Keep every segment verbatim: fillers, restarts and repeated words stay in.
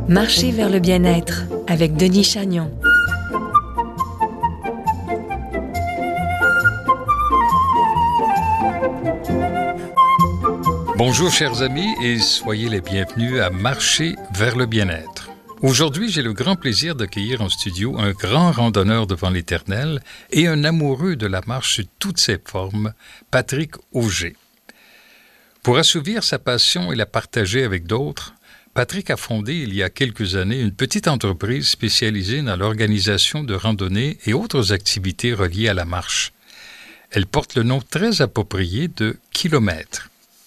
Marcher vers le bien-être avec Denis Chagnon. Bonjour chers amis et soyez les bienvenus à Marcher vers le bien-être. Aujourd'hui, j'ai le grand plaisir d'accueillir en studio un grand randonneur devant l'Éternel et un amoureux de la marche sous toutes ses formes, Patrick Auger. Pour assouvir sa passion et la partager avec d'autres, Patrick a fondé il y a quelques années une petite entreprise spécialisée dans l'organisation de randonnées et autres activités reliées à la marche. Elle porte le nom très approprié de Kilomètre.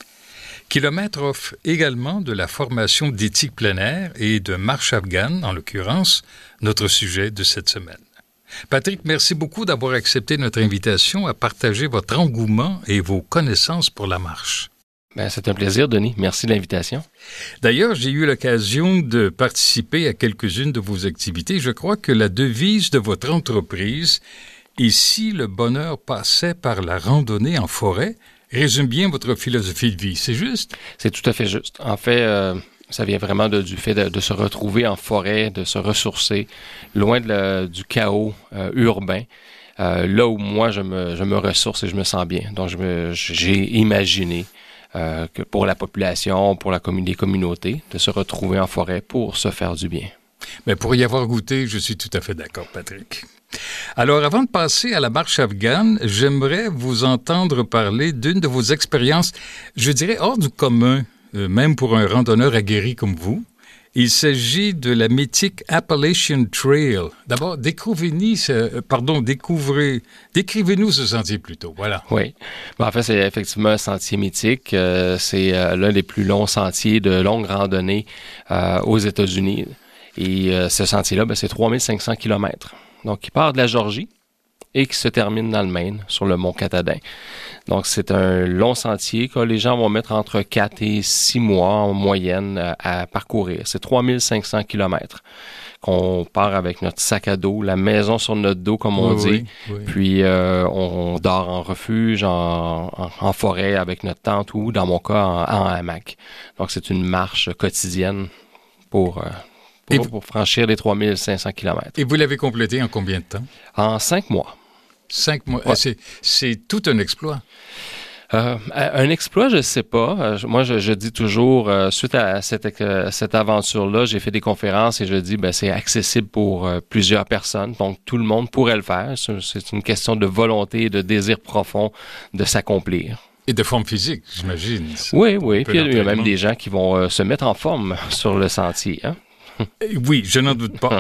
Kilomètre offre également de la formation d'éthique plein air et de marche afghane, en l'occurrence, notre sujet de cette semaine. Patrick, merci beaucoup d'avoir accepté notre invitation à partager votre engouement et vos connaissances pour la marche. Ben, c'est un plaisir, Denis. Merci de l'invitation. D'ailleurs, j'ai eu l'occasion de participer à quelques-unes de vos activités. Je crois que la devise de votre entreprise, « Ici, le bonheur passait par la randonnée en forêt », résume bien votre philosophie de vie, c'est juste? C'est tout à fait juste. En fait, euh, ça vient vraiment de, du fait de, de se retrouver en forêt, de se ressourcer, loin de la, du chaos euh, urbain. Euh, là où moi, je me, je me ressource et je me sens bien. Donc, je me, j'ai imaginé Euh, que pour la population, pour la commun- les communautés, de se retrouver en forêt pour se faire du bien. Mais pour y avoir goûté, je suis tout à fait d'accord, Patrick. Alors, avant de passer à la marche afghane, j'aimerais vous entendre parler d'une de vos expériences, je dirais hors du commun, euh, même pour un randonneur aguerri comme vous. Il s'agit de la mythique Appalachian Trail. D'abord, découvrez-nous, ce, pardon, découvrez, décrivez-nous ce sentier plutôt. Voilà. Oui. Ben, en fait, c'est effectivement un sentier mythique. Euh, c'est euh, l'un des plus longs sentiers de longue randonnée euh, aux États-Unis. Et euh, ce sentier-là, ben, c'est trois mille cinq cents kilomètres. Donc, il part de la Georgie et qui se termine dans le Maine, sur le mont Katahdin. Donc, c'est un long sentier que les gens vont mettre entre quatre et six mois en moyenne à, à parcourir. C'est trois mille cinq cents kilomètres qu'on part avec notre sac à dos, la maison sur notre dos, comme on oui, dit. Oui, oui. Puis, euh, on dort en refuge, en, en, en forêt avec notre tente ou, dans mon cas, en, en hamac. Donc, c'est une marche quotidienne pour... Euh, Pour, pour franchir les trois mille cinq cents kilomètres. Et vous l'avez complété en combien de temps? En cinq mois. Cinq mois. Ouais. C'est, c'est tout un exploit. Euh, un exploit, je ne sais pas. Euh, moi, je, je dis toujours, euh, suite à cette, euh, cette aventure-là, j'ai fait des conférences et je dis, ben, c'est accessible pour euh, plusieurs personnes. Donc, tout le monde pourrait le faire. C'est, c'est une question de volonté et de désir profond de s'accomplir. Et de forme physique, j'imagine. Oui, oui. Puis il y a même des gens qui vont euh, se mettre en forme sur le sentier, hein? Oui, je n'en doute pas.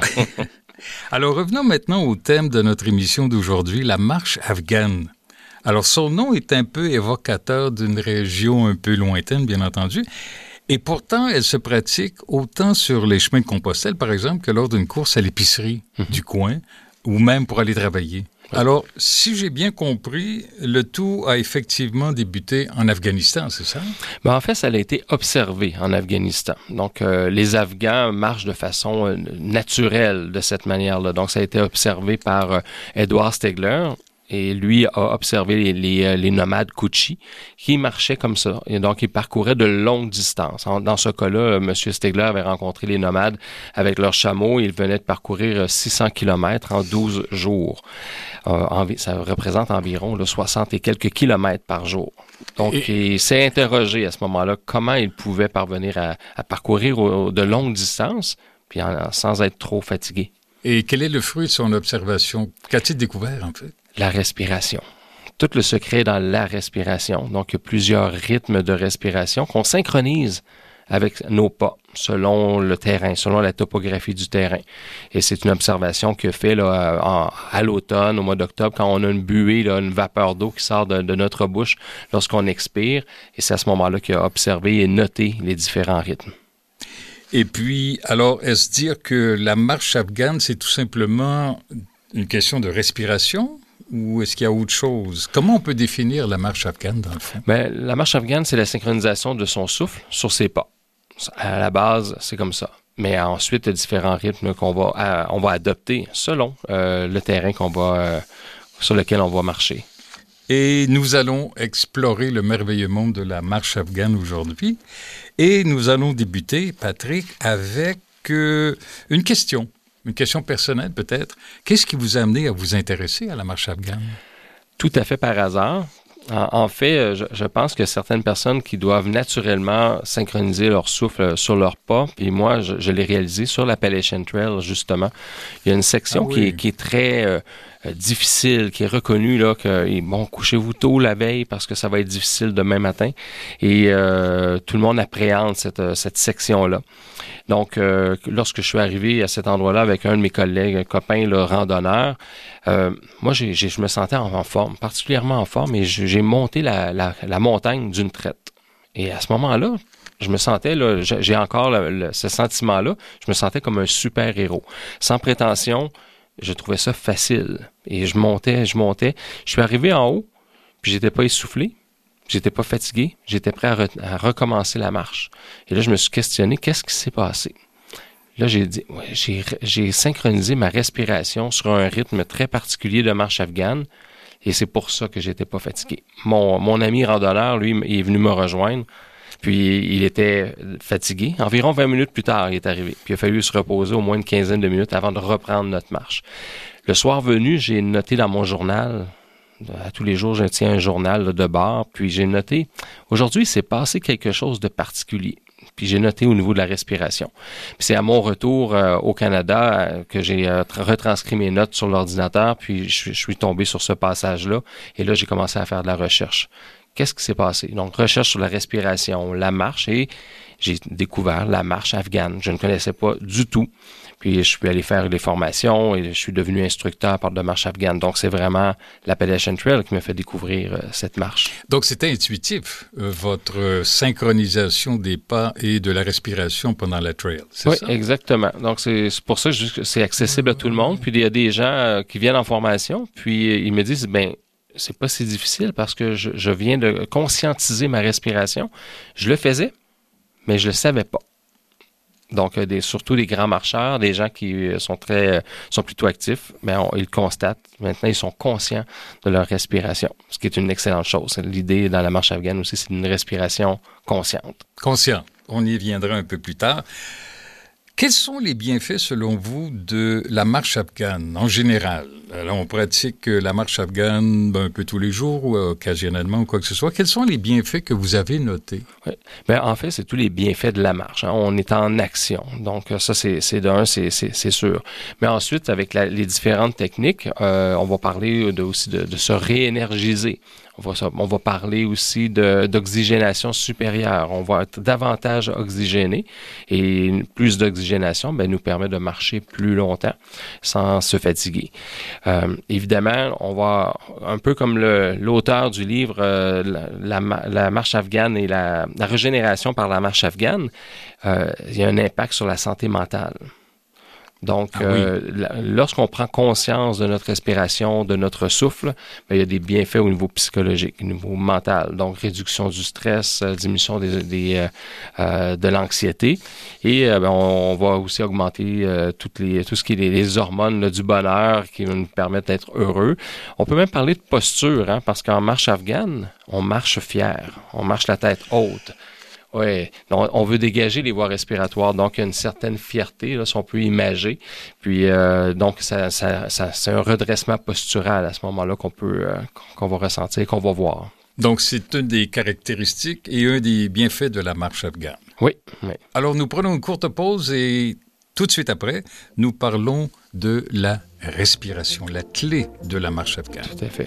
Alors, revenons maintenant au thème de notre émission d'aujourd'hui, la marche afghane. Alors, son nom est un peu évocateur d'une région un peu lointaine, bien entendu, et pourtant, elle se pratique autant sur les chemins de Compostelle, par exemple, que lors d'une course à l'épicerie mm-hmm. du coin, ou même pour aller travailler. Alors, si j'ai bien compris, le tout a effectivement débuté en Afghanistan, c'est ça? Ben, en fait, ça a été observé en Afghanistan. Donc, euh, les Afghans marchent de façon euh, naturelle de cette manière-là. Donc, ça a été observé par euh, Edward Stegler. Et lui a observé les, les, les nomades Kutchi qui marchaient comme ça. Et donc, ils parcouraient de longues distances. Dans ce cas-là, M. Stegler avait rencontré les nomades avec leurs chameaux. Ils venaient de parcourir six cents kilomètres en douze jours. Euh, envi- ça représente environ là, soixante et quelques kilomètres par jour. Donc, et... il s'est interrogé à ce moment-là comment il pouvait parvenir à, à parcourir au, de longues distances puis en, sans être trop fatigué. Et quel est le fruit de son observation? Qu'a-t-il découvert, en fait? La respiration. Tout le secret est dans la respiration. Donc, il y a plusieurs rythmes de respiration qu'on synchronise avec nos pas, selon le terrain, selon la topographie du terrain. Et c'est une observation qu'il fait là, en, à l'automne, au mois d'octobre, quand on a une buée, là, une vapeur d'eau qui sort de, de notre bouche lorsqu'on expire. Et c'est à ce moment-là qu'il a observé et noté les différents rythmes. Et puis, alors, est-ce dire que la marche afghane, c'est tout simplement une question de respiration? Ou est-ce qu'il y a autre chose? Comment on peut définir la marche afghane, dans le fond? Bien, la marche afghane, c'est la synchronisation de son souffle sur ses pas. À la base, c'est comme ça. Mais ensuite, il y a différents rythmes qu'on va, à, on va adopter selon euh, le terrain qu'on va, euh, sur lequel on va marcher. Et nous allons explorer le merveilleux monde de la marche afghane aujourd'hui. Et nous allons débuter, Patrick, avec que... Une question, une question personnelle peut-être. Qu'est-ce qui vous a amené à vous intéresser à la marche afghane? Tout à fait par hasard. En, en fait, je, je pense que certaines personnes qui doivent naturellement synchroniser leur souffle sur leur pas, puis moi, je, je l'ai réalisé sur l'Appalachian Trail, justement. Il y a une section ah oui. qui, est, qui est très euh, difficile, qui est reconnue, là, que, bon, couchez-vous tôt la veille parce que ça va être difficile demain matin. Et euh, tout le monde appréhende cette, cette section-là. Donc, euh, lorsque je suis arrivé à cet endroit-là avec un de mes collègues, un copain, le randonneur, euh, moi, j'ai, j'ai, je me sentais en, en forme, particulièrement en forme, et j'ai monté la, la, la montagne d'une traite. Et à ce moment-là, je me sentais, là, j'ai encore le, le, ce sentiment-là, je me sentais comme un super-héros. Sans prétention, je trouvais ça facile. Et je montais, je montais. Je suis arrivé en haut, puis j'étais pas essoufflé. J'étais pas fatigué, j'étais prêt à, re- à recommencer la marche. Et là, je me suis questionné, qu'est-ce qui s'est passé? Là, j'ai dit, ouais, j'ai, j'ai synchronisé ma respiration sur un rythme très particulier de marche afghane, et c'est pour ça que j'étais pas fatigué. Mon, mon ami randonneur, lui, il est venu me rejoindre, puis il était fatigué. Environ vingt minutes plus tard, il est arrivé. Puis il a fallu se reposer au moins une quinzaine de minutes avant de reprendre notre marche. Le soir venu, j'ai noté dans mon journal... À tous les jours, je tiens un journal là, de bord, puis j'ai noté, aujourd'hui, il s'est passé quelque chose de particulier. Puis j'ai noté au niveau de la respiration. Puis c'est à mon retour euh, au Canada euh, que j'ai euh, retranscrit mes notes sur l'ordinateur, puis je, je suis tombé sur ce passage-là, et là, j'ai commencé à faire de la recherche. Qu'est-ce qui s'est passé? Donc, recherche sur la respiration, la marche, et j'ai découvert la marche afghane. Je ne connaissais pas du tout. Puis je suis allé faire des formations et je suis devenu instructeur par de marche afghane. Donc, c'est vraiment l'Appalachian Trail qui m'a fait découvrir euh, cette marche. Donc, c'était intuitif, euh, votre synchronisation des pas et de la respiration pendant la trail, c'est oui, ça? Oui, exactement. Donc, c'est, c'est pour ça que c'est accessible à tout le monde. Puis, il y a des gens euh, qui viennent en formation, puis euh, ils me disent, ben c'est pas si difficile parce que je, je viens de conscientiser ma respiration. Je le faisais, mais je le savais pas. Donc, des, surtout des grands marcheurs, des gens qui sont très, sont plutôt actifs, mais on, ils le constatent. Maintenant, ils sont conscients de leur respiration, ce qui est une excellente chose. L'idée dans la marche afghane aussi, c'est une respiration consciente. Consciente. On y viendra un peu plus tard. Quels sont les bienfaits, selon vous, de la marche afghane en général? Alors, on pratique la marche afghane ben, un peu tous les jours ou occasionnellement ou quoi que ce soit. Quels sont les bienfaits que vous avez notés? Oui. Bien, en fait, c'est tous les bienfaits de la marche. Hein. On est en action. Donc, ça, c'est, c'est d'un, c'est, c'est, c'est sûr. Mais ensuite, avec la, les différentes techniques, euh, on va parler de, aussi de, de se réénergiser. On va, on va parler aussi de, d'oxygénation supérieure. On va être davantage oxygéné et plus d'oxygénation ben, nous permet de marcher plus longtemps sans se fatiguer. Euh, évidemment, on va, un peu comme le, l'auteur du livre euh, la, la, la marche afghane et la, la régénération par la marche afghane, euh, il y a un impact sur la santé mentale. Donc, ah, euh, oui. la, lorsqu'on prend conscience de notre respiration, de notre souffle, bien, il y a des bienfaits au niveau psychologique, au niveau mental. Donc, réduction du stress, euh, diminution des, des, euh, euh, de l'anxiété. Et euh, bien, on, on va aussi augmenter euh, toutes les, tout ce qui est les, les hormones là, du bonheur qui nous permettent d'être heureux. On peut même parler de posture, hein, parce qu'en marche afghane, on marche fier, on marche la tête haute. Oui, on veut dégager les voies respiratoires, donc il y a une certaine fierté, là, si on peut imager. Puis euh, donc ça, ça, ça, c'est un redressement postural à ce moment-là qu'on peut, euh, qu'on va ressentir, qu'on va voir. Donc c'est une des caractéristiques et un des bienfaits de la marche afghane. Oui, oui. Alors nous prenons une courte pause et tout de suite après, nous parlons de la respiration, la clé de la marche afghane. Tout à fait.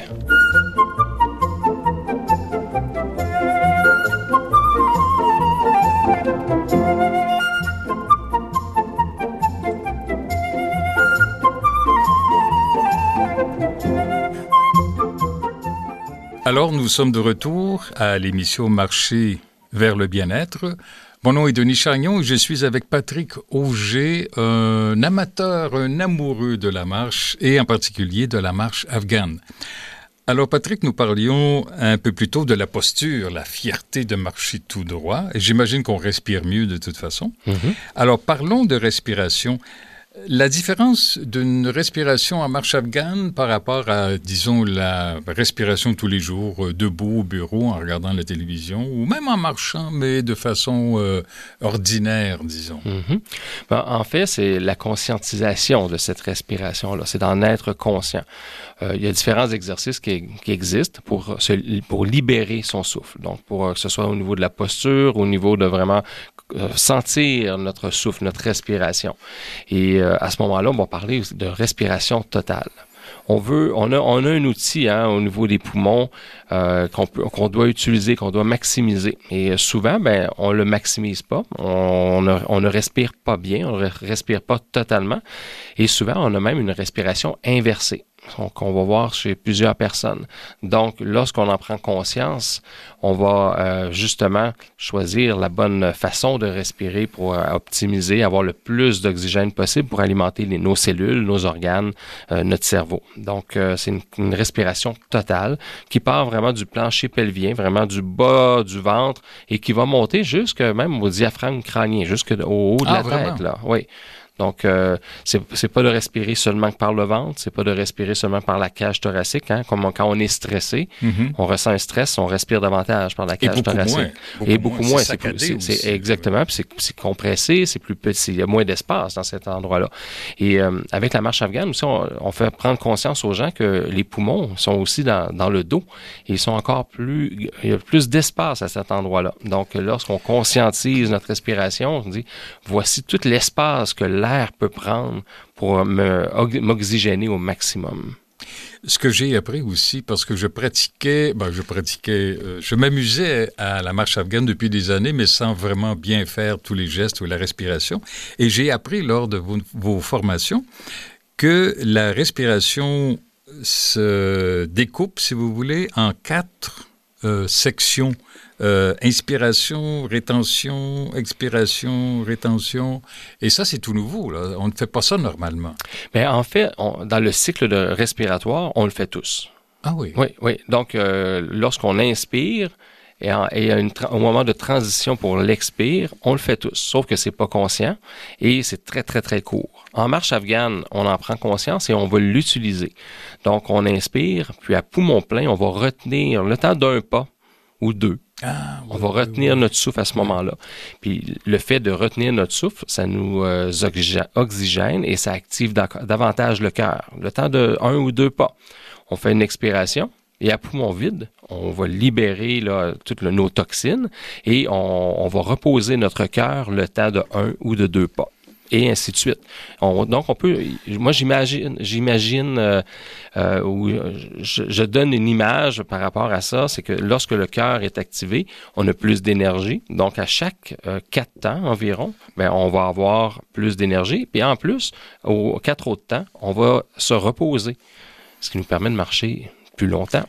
Alors, nous sommes de retour à l'émission Marcher vers le bien-être. Mon nom est Denis Chagnon et je suis avec Patrick Auger, un amateur, un amoureux de la marche et en particulier de la marche afghane. Alors, Patrick, nous parlions un peu plus tôt de la posture, la fierté de marcher tout droit. Et j'imagine qu'on respire mieux de toute façon. Mm-hmm. Alors, parlons de respiration. La différence d'une respiration en marche afghane par rapport à, disons, la respiration tous les jours, euh, debout au bureau, en regardant la télévision, ou même en marchant, mais de façon euh, ordinaire, disons. Mm-hmm. Ben, en fait, c'est la conscientisation de cette respiration-là. C'est d'en être conscient. Euh, il y a différents exercices qui, qui existent pour, se, pour libérer son souffle. Donc, pour que ce soit au niveau de la posture, au niveau de vraiment euh, sentir notre souffle, notre respiration. Et euh, à ce moment-là, on va parler de respiration totale. On veut, on a, on a un outil hein, au niveau des poumons euh, qu'on, peut, qu'on doit utiliser, qu'on doit maximiser. Et souvent, ben, on le maximise pas. On ne, on ne respire pas bien, on ne respire pas totalement. Et souvent, on a même une respiration inversée. Qu'on va voir chez plusieurs personnes. Donc, lorsqu'on en prend conscience, on va euh, justement choisir la bonne façon de respirer pour euh, optimiser, avoir le plus d'oxygène possible pour alimenter les, nos cellules, nos organes, euh, notre cerveau. Donc, euh, c'est une, une respiration totale qui part vraiment du plancher pelvien, vraiment du bas du ventre et qui va monter jusque même au diaphragme crânien, jusque au haut de ah, la vraiment? tête. Là. Oui. Donc, euh, c'est, c'est pas de respirer seulement par le ventre, c'est pas de respirer seulement par la cage thoracique. Hein, comme on, quand on est stressé, mm-hmm. on ressent un stress, on respire davantage par la cage Et beaucoup thoracique. Moins, beaucoup Et beaucoup moins. moins. C'est, c'est, plus, c'est, c'est, c'est exactement. Puis c'est, c'est compressé, c'est plus petit. Il y a moins d'espace dans cet endroit-là. Et euh, avec la marche afghane aussi, on, on fait prendre conscience aux gens que les poumons sont aussi dans, dans le dos. Et ils sont encore plus... Il y a plus d'espace à cet endroit-là. Donc, lorsqu'on conscientise notre respiration, on dit, voici tout l'espace que l'air peut prendre pour me, m'oxygéner au maximum. Ce que j'ai appris aussi, parce que je pratiquais, ben je pratiquais, euh, je m'amusais à la marche afghane depuis des années, mais sans vraiment bien faire tous les gestes ou la respiration. Et j'ai appris lors de vos, vos formations que la respiration se découpe, si vous voulez, en quatre euh, sections. Euh, inspiration, rétention, expiration, rétention. Et ça, c'est tout nouveau, là. On ne fait pas ça normalement. Mais en fait, on, dans le cycle de respiratoire, on le fait tous. Ah oui? Oui, oui. Donc, euh, lorsqu'on inspire, et, en, et une, au moment de transition pour l'expire, on le fait tous, sauf que c'est pas conscient et c'est très, très, très court. En marche afghane, on en prend conscience et on va l'utiliser. Donc, on inspire, puis à poumon plein, on va retenir le temps d'un pas ou deux. Ah, oui, on va retenir oui, oui. notre souffle à ce moment-là. Puis le fait de retenir notre souffle, ça nous euh, oxygène et ça active davantage le cœur. Le temps de un ou deux pas. On fait une expiration et à poumon vide, on va libérer là, toutes le, nos toxines et on, on va reposer notre cœur le temps de un ou de deux pas. Et ainsi de suite. On, donc, on peut... Moi, j'imagine... j'imagine euh, euh, ou je, je donne une image par rapport à ça, c'est que lorsque le cœur est activé, on a plus d'énergie. Donc, à chaque euh, quatre temps environ, ben, on va avoir plus d'énergie. Puis en plus, aux quatre autres temps, on va se reposer, ce qui nous permet de marcher plus longtemps.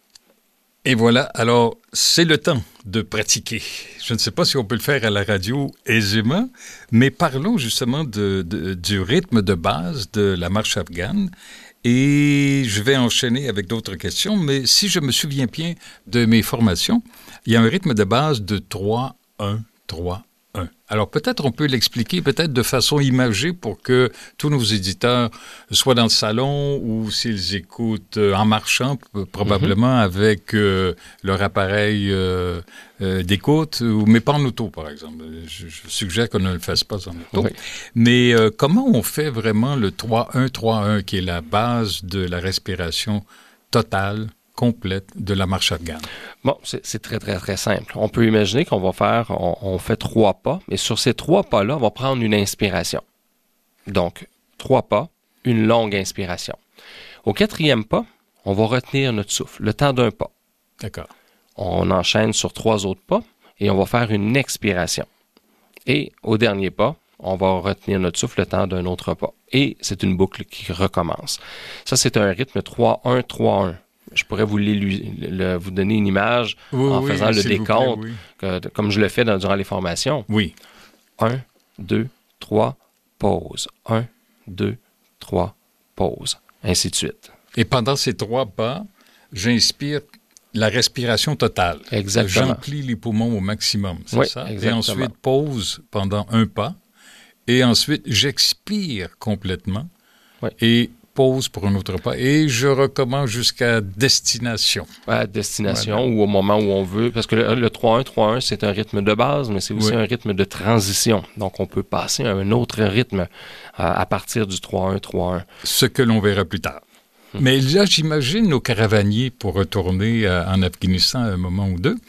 Et voilà, alors c'est le temps de pratiquer. Je ne sais pas si on peut le faire à la radio aisément, mais parlons justement de, de, du rythme de base de la marche afghane. Et je vais enchaîner avec d'autres questions, mais si je me souviens bien de mes formations, il y a un rythme de base de trois un trois un. Alors peut-être on peut l'expliquer peut-être de façon imagée pour que tous nos éditeurs soient dans le salon ou s'ils écoutent en marchant, probablement mm-hmm. avec euh, leur appareil euh, euh, d'écoute, ou, mais pas en auto par exemple. Je, je suggère qu'on ne le fasse pas en auto. Oui. Mais euh, comment on fait vraiment le trois un trois un qui est la base de la respiration totale complète de la marche afghane? Bon, c'est, c'est très, très, très simple. On peut imaginer qu'on va faire, on, on fait trois pas, et sur ces trois pas-là, on va prendre une inspiration. Donc, trois pas, une longue inspiration. Au quatrième pas, on va retenir notre souffle, le temps d'un pas. D'accord. On enchaîne sur trois autres pas, et on va faire une expiration. Et au dernier pas, on va retenir notre souffle le temps d'un autre pas. Et c'est une boucle qui recommence. Ça, c'est un rythme trois un trois un. Je pourrais vous, le, le, vous donner une image oui, en oui, faisant le décompte, plaît, oui. que, comme je le fais dans, durant les formations. Oui. un, deux, trois, pause. un, deux, trois, pause. Ainsi de suite. Et pendant ces trois pas, j'inspire la respiration totale. Exactement. J'emplis les poumons au maximum, c'est oui, ça? Exactement. Et ensuite, pause pendant un pas. et ensuite j'expire complètement Oui. et pause pour un autre pas et je recommence jusqu'à destination. À destination voilà. Ou au moment où on veut. Parce que le, le trois un trois un, c'est un rythme de base, mais c'est aussi oui. un rythme de transition. Donc, on peut passer à un autre rythme à, à partir du trois un trois un. Ce que l'on verra plus tard. Mais là, j'imagine nos caravaniers, pour retourner à, en Afghanistan à un moment ou deux,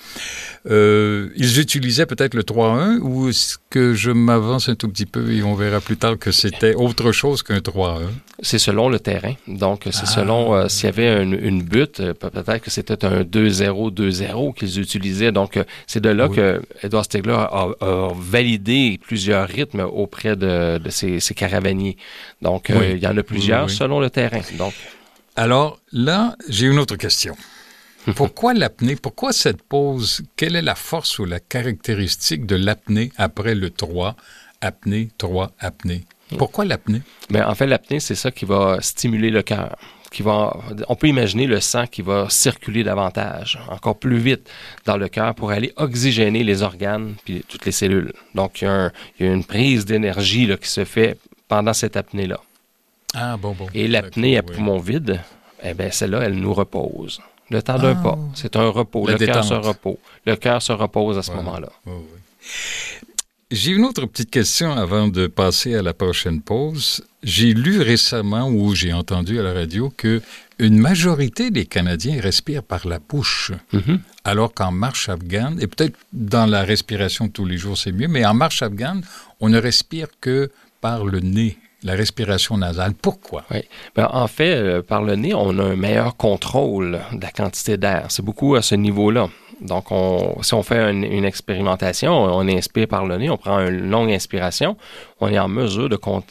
euh, ils utilisaient peut-être le trois un ou est-ce que je m'avance un tout petit peu et on verra plus tard que c'était autre chose qu'un trois un? C'est selon le terrain. Donc, c'est ah. selon euh, s'il y avait une, une butte, peut-être que c'était un deux zéro deux zéro qu'ils utilisaient. Donc, c'est de là oui. que Edward Stigler a, a validé plusieurs rythmes auprès de, de ses, ses caravaniers. Donc, oui. euh, il y en a plusieurs oui, oui. selon le terrain. Donc, alors là, j'ai une autre question. Pourquoi l'apnée? Pourquoi cette pause? Quelle est la force ou la caractéristique de l'apnée après le trois? Apnée, trois, apnée. Pourquoi l'apnée? Bien, en fait, l'apnée, c'est ça qui va stimuler le cœur. Qui va, on peut imaginer le sang qui va circuler davantage, encore plus vite dans le cœur pour aller oxygéner les organes puis toutes les cellules. Donc, il y a, un, il y a une prise d'énergie là, qui se fait pendant cette apnée-là. Ah, bon, bon. Et l'apnée à poumon oui. vide, eh bien, celle-là, elle nous repose. Le temps d'un ah, pas. C'est un repos. Le cœur se repose. Le cœur se repose à ce voilà. moment-là. Oui, oui. J'ai une autre petite question avant de passer à la prochaine pause. J'ai lu récemment ou j'ai entendu à la radio que une majorité des Canadiens respirent par la bouche. Mm-hmm. Alors qu'en marche afghane, et peut-être dans la respiration de tous les jours, c'est mieux, mais en marche afghane, on ne respire que par le nez. La respiration nasale. Pourquoi? Oui. Bien, en fait, euh, par le nez, on a un meilleur contrôle de la quantité d'air. C'est beaucoup à ce niveau-là. Donc, on, si on fait une, une expérimentation, on inspire par le nez, on prend une longue inspiration, on est en mesure de, con,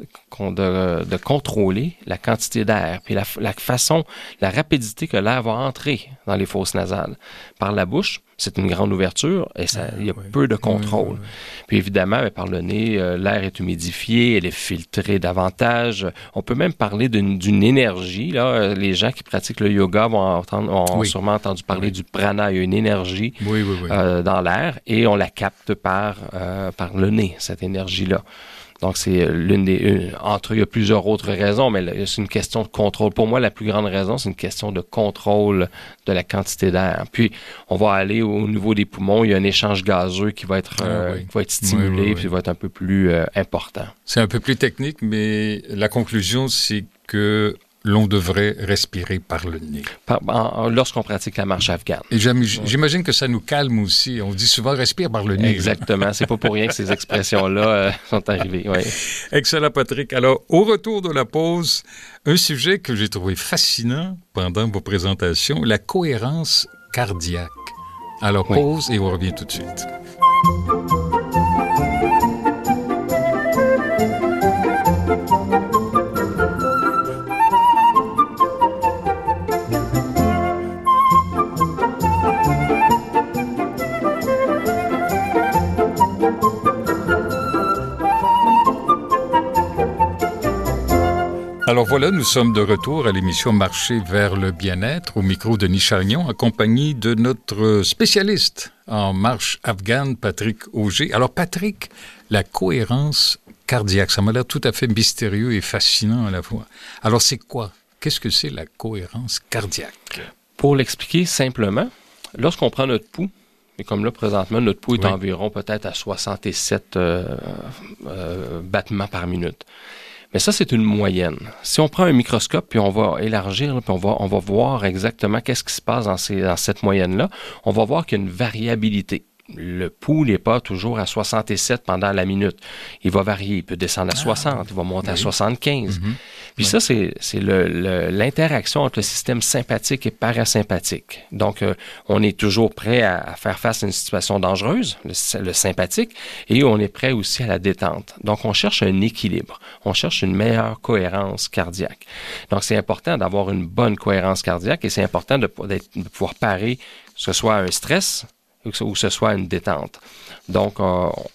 de, de contrôler la quantité d'air, puis la, la façon, la rapidité que l'air va entrer dans les fosses nasales. Par la bouche, c'est une grande ouverture et ça, il y a oui. peu de contrôle. Oui, oui, oui. Puis évidemment, par le nez, euh, l'air est humidifié, elle est filtrée davantage. On peut même parler d'une, d'une énergie. Là. Les gens qui pratiquent le yoga vont entendre, ont oui. sûrement entendu parler oui. du prana. Il y a une énergie oui, oui, oui. Euh, dans l'air et on la capte par, euh, par le nez, cette énergie-là. Donc, c'est l'une des... Une, entre eux, il y a plusieurs autres raisons, mais c'est une question de contrôle. Pour moi, la plus grande raison, c'est une question de contrôle de la quantité d'air. Puis, on va aller au niveau des poumons. Il y a un échange gazeux qui va être, ah, euh, oui. qui va être stimulé, oui, oui, oui. puis qui va être un peu plus euh, important. C'est un peu plus technique, mais la conclusion, c'est que l'on devrait respirer par le nez. Par, en, lorsqu'on pratique la marche afghane. Et j'imagine que ça nous calme aussi. On dit souvent « respire par le nez ». Exactement. C'est pas pour rien que ces expressions-là euh, sont arrivées. Oui. Excellent, Patrick. Alors, au retour de la pause, un sujet que j'ai trouvé fascinant pendant vos présentations, la cohérence cardiaque. Alors, pause oui. et on revient tout de suite. Alors voilà, nous sommes de retour à l'émission Marcher vers le bien-être, au micro de Denis Chagnon, en compagnie de notre spécialiste en marche afghane, Patrick Auger. Alors Patrick, la cohérence cardiaque, ça m'a l'air tout à fait mystérieux et fascinant à la fois. Alors c'est quoi? Qu'est-ce que c'est la cohérence cardiaque? Pour l'expliquer simplement, lorsqu'on prend notre pouls, et comme là, présentement, notre pouls est oui. environ peut-être à soixante-sept euh, euh, battements par minute. Mais ça, c'est une moyenne. Si on prend un microscope, puis on va élargir, puis on va, on va voir exactement qu'est-ce qui se passe dans, ces, dans cette moyenne-là, on va voir qu'il y a une variabilité. Le pouls n'est pas toujours à soixante-sept pendant la minute. Il va varier. Il peut descendre à soixante, ah, il va monter oui. à soixante-quinze. Mm-hmm. Puis oui. ça, c'est, c'est le, le, l'interaction entre le système sympathique et parasympathique. Donc, euh, on est toujours prêt à, à faire face à une situation dangereuse, le, le sympathique, et on est prêt aussi à la détente. Donc, on cherche un équilibre. On cherche une meilleure cohérence cardiaque. Donc, c'est important d'avoir une bonne cohérence cardiaque et c'est important de, de pouvoir parer, que ce soit un stress, ou que ce soit une détente. Donc, euh,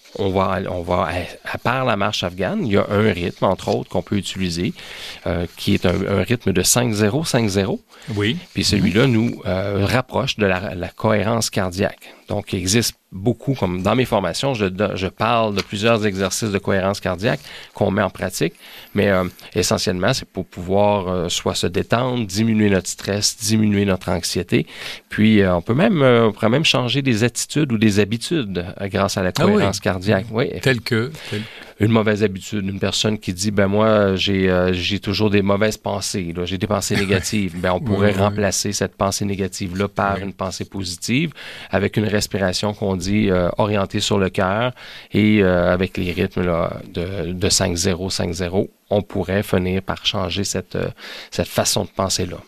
on va, on va à, à part la marche afghane, il y a un rythme, entre autres, qu'on peut utiliser, euh, qui est un, un rythme de cinq zéro cinq zéro. Oui. Puis celui-là nous euh, rapproche de la, la cohérence cardiaque. Donc, il existe beaucoup, comme dans mes formations, je, je parle de plusieurs exercices de cohérence cardiaque qu'on met en pratique, mais euh, essentiellement, c'est pour pouvoir euh, soit se détendre, diminuer notre stress, diminuer notre anxiété, puis euh, on peut même, euh, on pourrait même changer des attitudes ou des habitudes euh, grâce à la cohérence ah oui. cardiaque. Oui, tel que... Tel... Une mauvaise habitude, une personne qui dit, ben moi, j'ai euh, j'ai toujours des mauvaises pensées, là, j'ai des pensées négatives. Ben on pourrait oui, remplacer oui. cette pensée négative-là par oui. une pensée positive avec une respiration qu'on dit euh, orientée sur le cœur et euh, avec les rythmes là, de, de cinq zéro cinq zéro, on pourrait finir par changer cette, euh, cette façon de penser-là.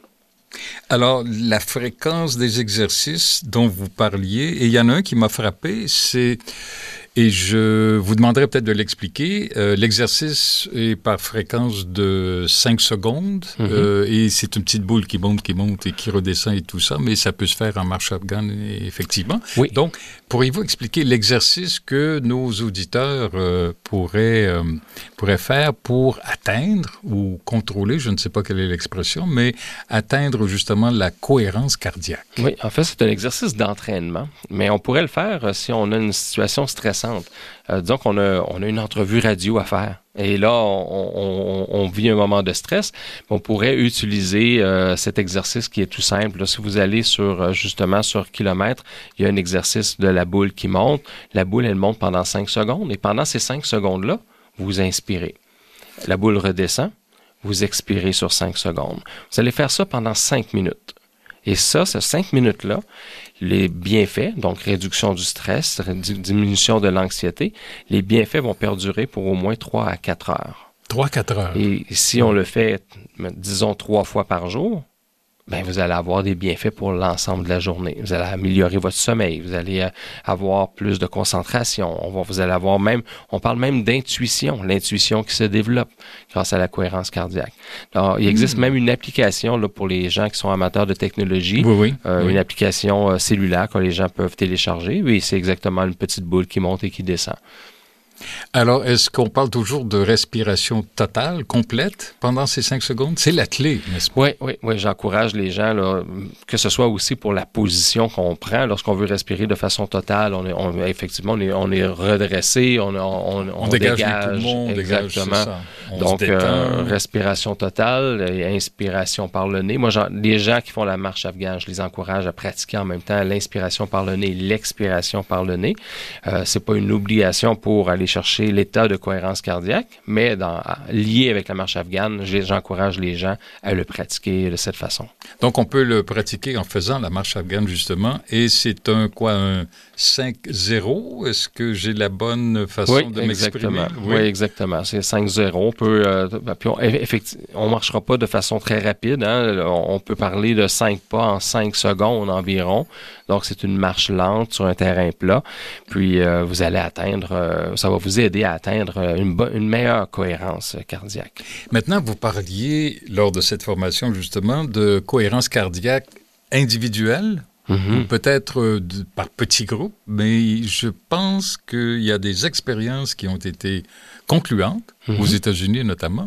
Alors, la fréquence des exercices dont vous parliez, et il y en a un qui m'a frappé, c'est... Et je vous demanderai peut-être de l'expliquer. Euh, l'exercice est par fréquence de cinq secondes mm-hmm. euh, et c'est une petite boule qui monte, qui monte et qui redescend et tout ça, mais ça peut se faire en marche afghane, effectivement. Oui. Donc, pourriez-vous expliquer l'exercice que nos auditeurs euh, pourraient, euh, pourraient faire pour atteindre ou contrôler, je ne sais pas quelle est l'expression, mais atteindre justement la cohérence cardiaque? Oui, en fait, c'est un exercice d'entraînement, mais on pourrait le faire euh, si on a une situation stressante. Euh, disons qu'on a, on a une entrevue radio à faire. Et là, on, on, on vit un moment de stress. On pourrait utiliser euh, cet exercice qui est tout simple. Là, si vous allez sur justement sur kilomètre, il y a un exercice de la boule qui monte. La boule, elle monte pendant cinq secondes. Et pendant ces cinq secondes-là, vous inspirez. La boule redescend. Vous expirez sur cinq secondes. Vous allez faire ça pendant cinq minutes. Et ça, ces cinq minutes-là, les bienfaits, donc réduction du stress, diminution de l'anxiété, les bienfaits vont perdurer pour au moins trois à quatre heures. trois à quatre heures. Et si on le fait, disons, trois fois par jour, ben vous allez avoir des bienfaits pour l'ensemble de la journée. Vous allez améliorer votre sommeil, vous allez avoir plus de concentration, on va, vous allez avoir même, on parle même d'intuition, l'intuition qui se développe grâce à la cohérence cardiaque. Alors, il existe mmh. même une application là, pour les gens qui sont amateurs de technologie, oui, oui, euh, oui. une application euh, cellulaire que les gens peuvent télécharger. Oui, c'est exactement une petite boule qui monte et qui descend. Alors, est-ce qu'on parle toujours de respiration totale, complète, pendant ces cinq secondes? C'est la clé, n'est-ce pas? Oui, oui, oui. J'encourage les gens, là, que ce soit aussi pour la position qu'on prend. Lorsqu'on veut respirer de façon totale, on est, on, effectivement, on est, on est redressé, on, on, on, on dégage, dégage les poumons, exactement. Dégage, ça. On Donc, euh, respiration totale et inspiration par le nez. Moi, genre, les gens qui font la marche afghane, je les encourage à pratiquer en même temps l'inspiration par le nez et l'expiration par le nez. Euh, c'est pas une obligation pour aller chercher l'état de cohérence cardiaque, mais dans, lié avec la marche afghane, j'encourage les gens à le pratiquer de cette façon. Donc, on peut le pratiquer en faisant la marche afghane, justement, et c'est un, quoi, un cinq zéro? Est-ce que j'ai la bonne façon oui, de m'exprimer? Exactement. Oui, exactement. C'est cinq zéro. On peut, euh, puis on, effectivement, on marchera pas de façon très rapide, hein. On peut parler de cinq pas en cinq secondes environ. Donc, c'est une marche lente sur un terrain plat. Puis, euh, vous allez atteindre, euh, ça va vous aider à atteindre une, bo- une meilleure cohérence cardiaque. Maintenant, vous parliez, lors de cette formation, justement, de cohérence cardiaque individuelle, mm-hmm. ou peut-être euh, de, par petits groupes, mais je pense qu'il y a des expériences qui ont été concluantes, mm-hmm. aux États-Unis notamment,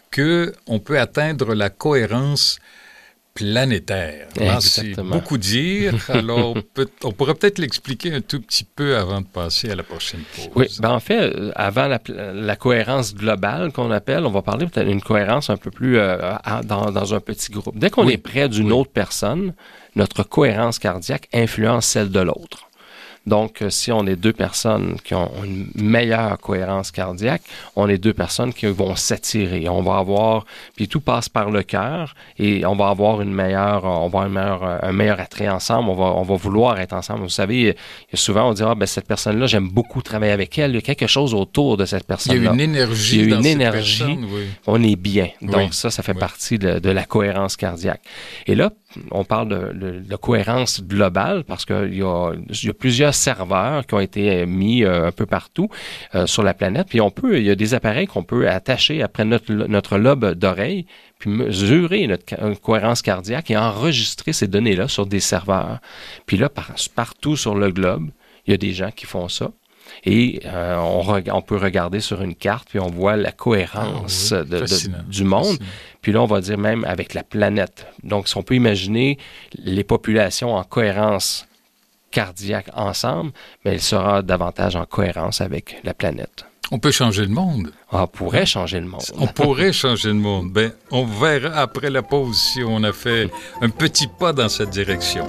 qu'on peut atteindre la cohérence planétaire. Là, c'est beaucoup dire. Alors, peut, on pourrait peut-être l'expliquer un tout petit peu avant de passer à la prochaine pause. Oui, ben en fait, avant la, la cohérence globale qu'on appelle, on va parler peut-être d'une cohérence un peu plus euh, dans, dans un petit groupe. Dès qu'on oui. est près d'une oui. autre personne, notre cohérence cardiaque influence celle de l'autre. Donc, si on est deux personnes qui ont une meilleure cohérence cardiaque, on est deux personnes qui vont s'attirer. On va avoir, puis tout passe par le cœur et on va avoir une meilleure, on va avoir une meilleure, un meilleur attrait ensemble. On va, on va vouloir être ensemble. Vous savez, il y a souvent on dit ah ben cette personne-là, j'aime beaucoup travailler avec elle. Il y a quelque chose autour de cette personne-là. Il y a une énergie. Il y a une dans énergie. Cette personne, oui. On est bien. Donc oui. ça, ça fait oui. partie de, de la cohérence cardiaque. Et là, on parle de, de, de cohérence globale parce qu'il y a, il y a plusieurs serveurs qui ont été mis euh, un peu partout euh, sur la planète. Puis on peut, il y a des appareils qu'on peut attacher après notre, notre lobe d'oreille, puis mesurer notre cohérence cardiaque et enregistrer ces données-là sur des serveurs. Puis là, par, partout sur le globe, il y a des gens qui font ça. Et euh, on, re- on peut regarder sur une carte, puis on voit la cohérence ah, oui. de, de, du monde. Fascinant. Puis là, on va dire même avec la planète. Donc, si on peut imaginer les populations en cohérence cardiaque ensemble, bien, il sera davantage en cohérence avec la planète. On peut changer le monde. On pourrait changer le monde. On pourrait changer le monde. Ben, on verra après la pause si on a fait un petit pas dans cette direction.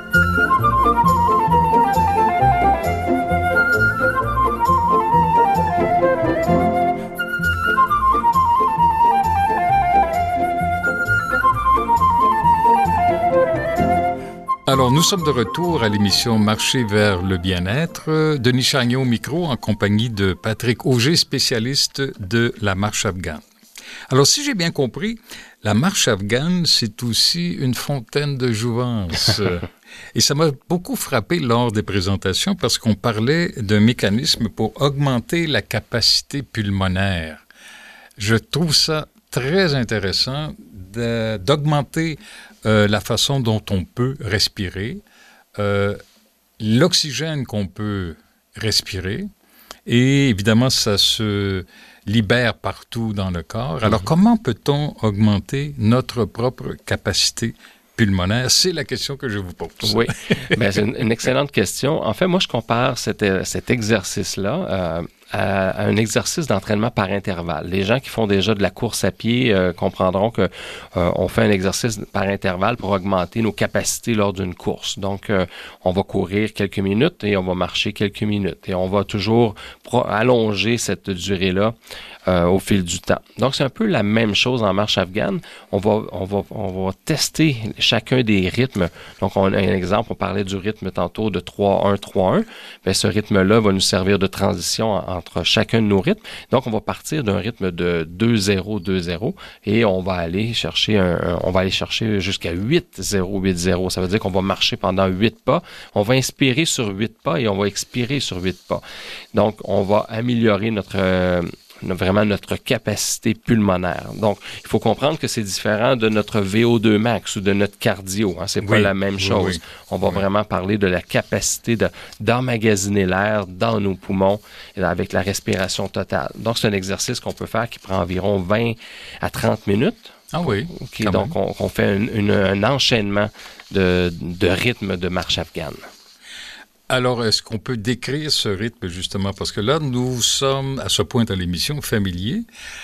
Alors, nous sommes de retour à l'émission Marcher vers le bien-être. Denis Chagnon au micro en compagnie de Patrick Auger, spécialiste de la marche afghane. Alors, si j'ai bien compris, la marche afghane, c'est aussi une fontaine de jouvence. Et ça m'a beaucoup frappé lors des présentations parce qu'on parlait d'un mécanisme pour augmenter la capacité pulmonaire. Je trouve ça très intéressant de, d'augmenter euh, la façon dont on peut respirer, euh, l'oxygène qu'on peut respirer, et évidemment, ça se libère partout dans le corps. Alors, mm-hmm. comment peut-on augmenter notre propre capacité pulmonaire? C'est la question que je vous pose. Oui, bien, c'est une, une excellente question. En fait, moi, je compare cet, cet exercice-là euh, à, à un exercice d'entraînement par intervalle. Les gens qui font déjà de la course à pied euh, comprendront que euh, on fait un exercice par intervalle pour augmenter nos capacités lors d'une course. Donc, euh, on va courir quelques minutes et on va marcher quelques minutes. Et on va toujours pro- allonger cette durée-là euh, au fil du temps. Donc, c'est un peu la même chose en marche afghane. On va, on va, on va tester chacun des rythmes. Donc, on a un exemple, on parlait du rythme tantôt de trois un trois un. Bien, ce rythme-là va nous servir de transition entre chacun de nos rythmes. Donc, on va partir d'un rythme de deux zéro deux zéro et on va aller chercher un, un, on va aller chercher jusqu'à huit zéro huit zéro. Ça veut dire qu'on va marcher pendant huit pas. On va inspirer sur huit pas et on va expirer sur huit pas. Donc, on va améliorer notre euh, vraiment notre capacité pulmonaire. Donc, il faut comprendre que c'est différent de notre V O deux max ou de notre cardio. Hein. C'est pas oui, la même chose. Oui, oui. On va oui. vraiment parler de la capacité de, d'emmagasiner l'air dans nos poumons et avec la respiration totale. Donc, c'est un exercice qu'on peut faire qui prend environ vingt à trente minutes. Ah oui. Okay, donc, on, on fait une, une, un enchaînement de, de rythmes de marche afghane. Alors, est-ce qu'on peut décrire ce rythme, justement? Parce que là, nous sommes, à ce point dans l'émission, familiers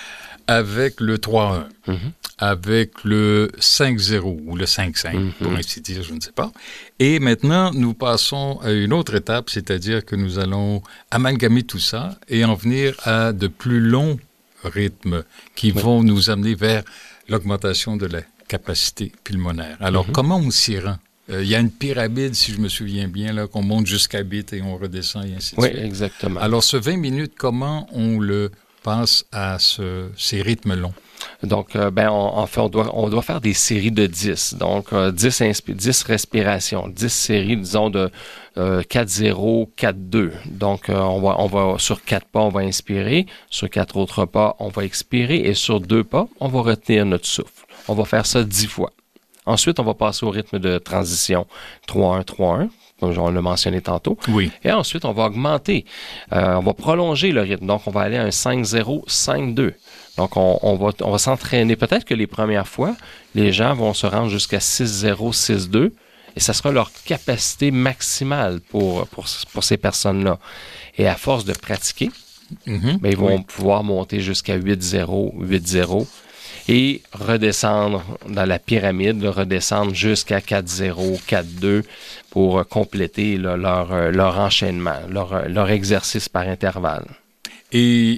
avec le trois un, mm-hmm. avec le cinq zéro ou le cinq cinq, mm-hmm. pour ainsi dire, je ne sais pas. Et maintenant, nous passons à une autre étape, c'est-à-dire que nous allons amalgamer tout ça et en venir à de plus longs rythmes qui oui. vont nous amener vers l'augmentation de la capacité pulmonaire. Alors, mm-hmm. comment on s'y rend? Il euh, y a une pyramide, si je me souviens bien, là, qu'on monte jusqu'à huit et on redescend et ainsi de oui, suite. Oui, exactement. Alors, ce vingt minutes, comment on le passe à ce, ces rythmes longs? Donc, euh, ben, on, en fait, on doit, on doit faire des séries de dix. Donc, euh, dix, inspi- dix respirations, dix séries, disons, de euh, quatre zéro, quatre deux. Donc, euh, on va, on va, sur quatre pas, on va inspirer. Sur quatre autres pas, on va expirer. Et sur deux pas, on va retenir notre souffle. On va faire ça dix fois. Ensuite, on va passer au rythme de transition trois un trois un, comme on l'a mentionné tantôt. Oui. Et ensuite, on va augmenter. Euh, on va prolonger le rythme. Donc, on va aller à un cinq zéro cinq deux. Donc, on, on, va, on va s'entraîner. Peut-être que les premières fois, les gens vont se rendre jusqu'à six zéro six deux et ça sera leur capacité maximale pour, pour, pour ces personnes-là. Et à force de pratiquer, mm-hmm. ben, ils vont oui. pouvoir monter jusqu'à huit zéro huit zéro et redescendre dans la pyramide, redescendre jusqu'à quatre zéro quatre deux pour compléter là, leur, leur enchaînement, leur, leur exercice par intervalle. Et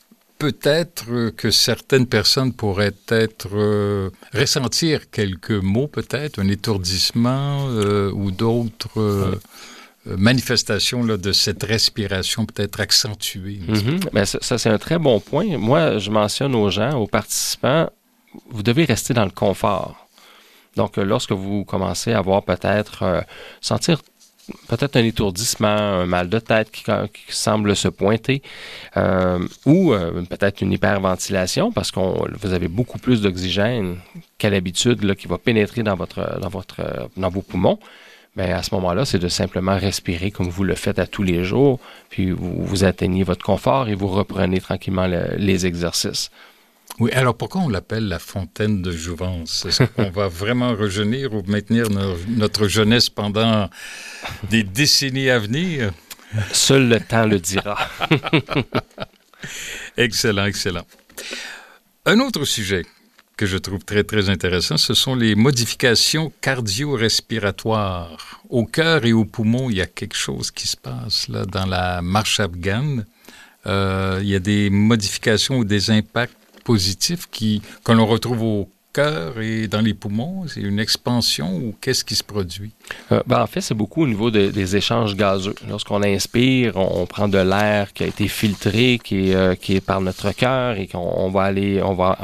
peut-être que certaines personnes pourraient être euh, ressentir quelques mots, peut-être, un étourdissement euh, ou d'autres euh, oui. manifestations là, de cette respiration peut-être accentuée. Mm-hmm. Ben, ça, ça, c'est un très bon point. Moi, je mentionne aux gens, aux participants, vous devez rester dans le confort. Donc, lorsque vous commencez à avoir peut-être, euh, sentir peut-être un étourdissement, un mal de tête qui, qui semble se pointer, euh, ou euh, peut-être une hyperventilation, parce que vous avez beaucoup plus d'oxygène qu'à l'habitude là, qui va pénétrer dans, votre, dans, votre, dans vos poumons, bien, à ce moment-là, c'est de simplement respirer comme vous le faites à tous les jours, puis vous, vous atteignez votre confort et vous reprenez tranquillement le, les exercices. Oui, alors pourquoi on l'appelle la fontaine de jouvence? Est-ce qu'on va vraiment rejeunir ou maintenir no- notre jeunesse pendant des décennies à venir? Seul le temps le dira. Excellent, excellent. Un autre sujet que je trouve très, très intéressant, ce sont les modifications cardio-respiratoires. Au cœur et aux poumons, il y a quelque chose qui se passe là dans la marche afghane. Euh, il y a des modifications ou des impacts positifs qui, que l'on retrouve au cœur et dans les poumons. C'est une expansion ou qu'est-ce qui se produit? Euh, ben, en fait, c'est beaucoup au niveau de, des échanges gazeux. Lorsqu'on inspire, on, on prend de l'air qui a été filtré, qui est, euh, qui est par notre cœur et qu'on on va aller, on va,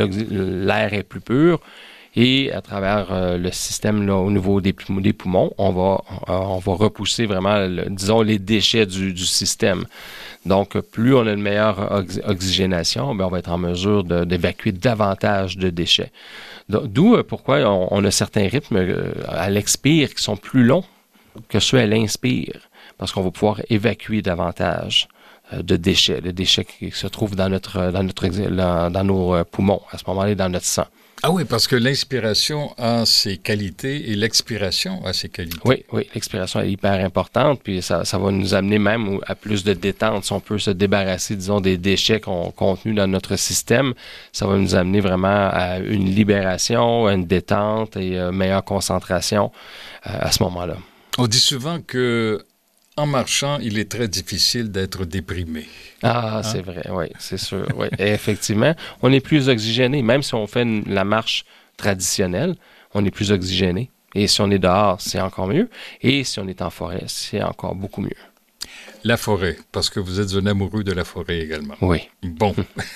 l'air est plus pur. Et à travers euh, le système là, au niveau des, des poumons, on va, euh, on va repousser vraiment, le, disons, les déchets du, du système. Donc, plus on a une meilleure ox- oxygénation, bien, on va être en mesure de, d'évacuer davantage de déchets. Donc, d'où euh, pourquoi on, on a certains rythmes euh, à l'expire qui sont plus longs que ceux à l'inspire, parce qu'on va pouvoir évacuer davantage euh, de déchets, de déchets qui se trouvent dans notre, dans notre, dans, dans nos euh, poumons, à ce moment-là, dans notre sang. Ah oui, parce que l'inspiration a ses qualités et l'expiration a ses qualités. Oui, oui, l'expiration est hyper importante, puis ça, ça va nous amener même à plus de détente. Si on peut se débarrasser, disons, des déchets qu'on, contenus dans notre système, ça va nous amener vraiment à une libération, à une détente et une meilleure concentration euh, à ce moment-là. On dit souvent que en marchant, il est très difficile d'être déprimé. Ah, hein? C'est vrai, oui, c'est sûr. Oui. Et effectivement, on est plus oxygéné. Même si on fait une, la marche traditionnelle, on est plus oxygéné. Et si on est dehors, c'est encore mieux. Et si on est en forêt, c'est encore beaucoup mieux. La forêt, parce que vous êtes un amoureux de la forêt également. Oui. Bon.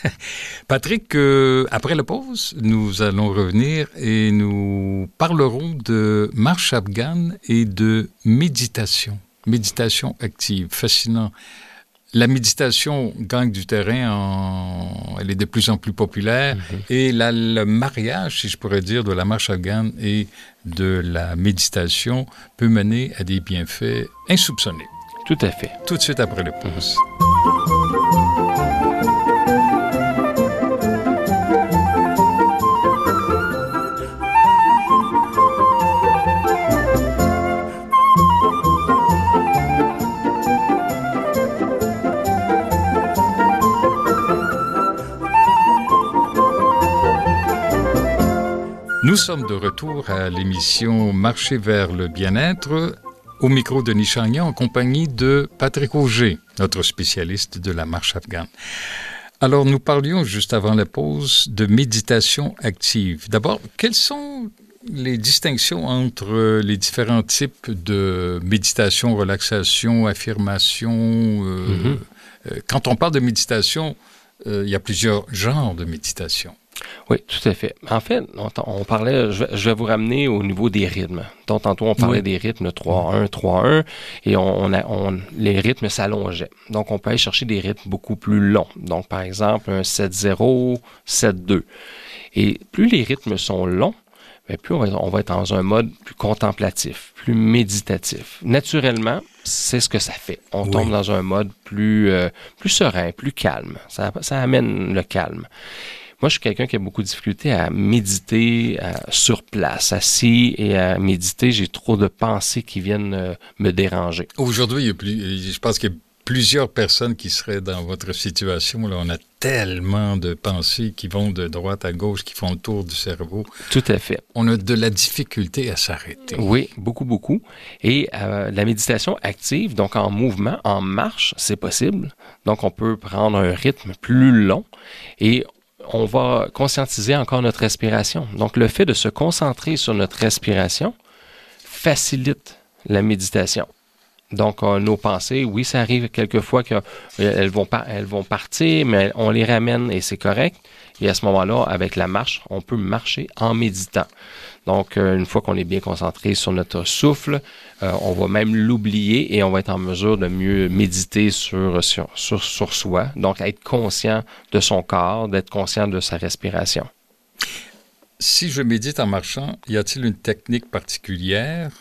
Patrick, euh, après la pause, nous allons revenir et nous parlerons de marche afghane et de méditation. Méditation active, fascinant. La méditation gagne du terrain, en... elle est de plus en plus populaire. Mm-hmm. Et la, le mariage, si je pourrais dire, de la marche afghane et de la méditation peut mener à des bienfaits insoupçonnés. Tout à fait. Tout de suite après le pause. Nous sommes de retour à l'émission Marcher vers le bien-être, au micro de Denis Chagnon, en compagnie de Patrick Auger, notre spécialiste de la marche afghane. Alors, nous parlions juste avant la pause de méditation active. D'abord, quelles sont les distinctions entre les différents types de méditation, relaxation, affirmation? euh, mm-hmm. euh, Quand on parle de méditation, euh, il y a plusieurs genres de méditation. Oui, tout à fait. En fait, on, on parlait, je vais, je vais vous ramener au niveau des rythmes. Donc, tantôt, on parlait oui. des rythmes trois un, trois un, et on, on a, on, les rythmes s'allongeaient. Donc, on peut aller chercher des rythmes beaucoup plus longs. Donc, par exemple, un sept zéro, sept deux. Et plus les rythmes sont longs, bien, plus on va, on va être dans un mode plus contemplatif, plus méditatif. Naturellement, c'est ce que ça fait. On oui. tombe dans un mode plus, euh, plus serein, plus calme. Ça, ça amène le calme. Moi, je suis quelqu'un qui a beaucoup de difficulté à méditer à, sur place, assis et à méditer. J'ai trop de pensées qui viennent euh, me déranger. Aujourd'hui, il y a plus, je pense qu'il y a plusieurs personnes qui seraient dans votre situation. Là, on a tellement de pensées qui vont de droite à gauche, qui font le tour du cerveau. Tout à fait. On a de la difficulté à s'arrêter. Oui, beaucoup, beaucoup. Et euh, la méditation active, donc en mouvement, en marche, c'est possible. Donc, on peut prendre un rythme plus long et on va conscientiser encore notre respiration. Donc, le fait de se concentrer sur notre respiration facilite la méditation. Donc, euh, nos pensées, oui, ça arrive quelquefois qu'elles vont, par, elles vont partir, mais on les ramène et c'est correct. Et à ce moment-là, avec la marche, on peut marcher en méditant. Donc, euh, une fois qu'on est bien concentré sur notre souffle, euh, on va même l'oublier et on va être en mesure de mieux méditer sur, sur, sur, sur soi. Donc, être conscient de son corps, d'être conscient de sa respiration. Si je médite en marchant, y a-t-il une technique particulière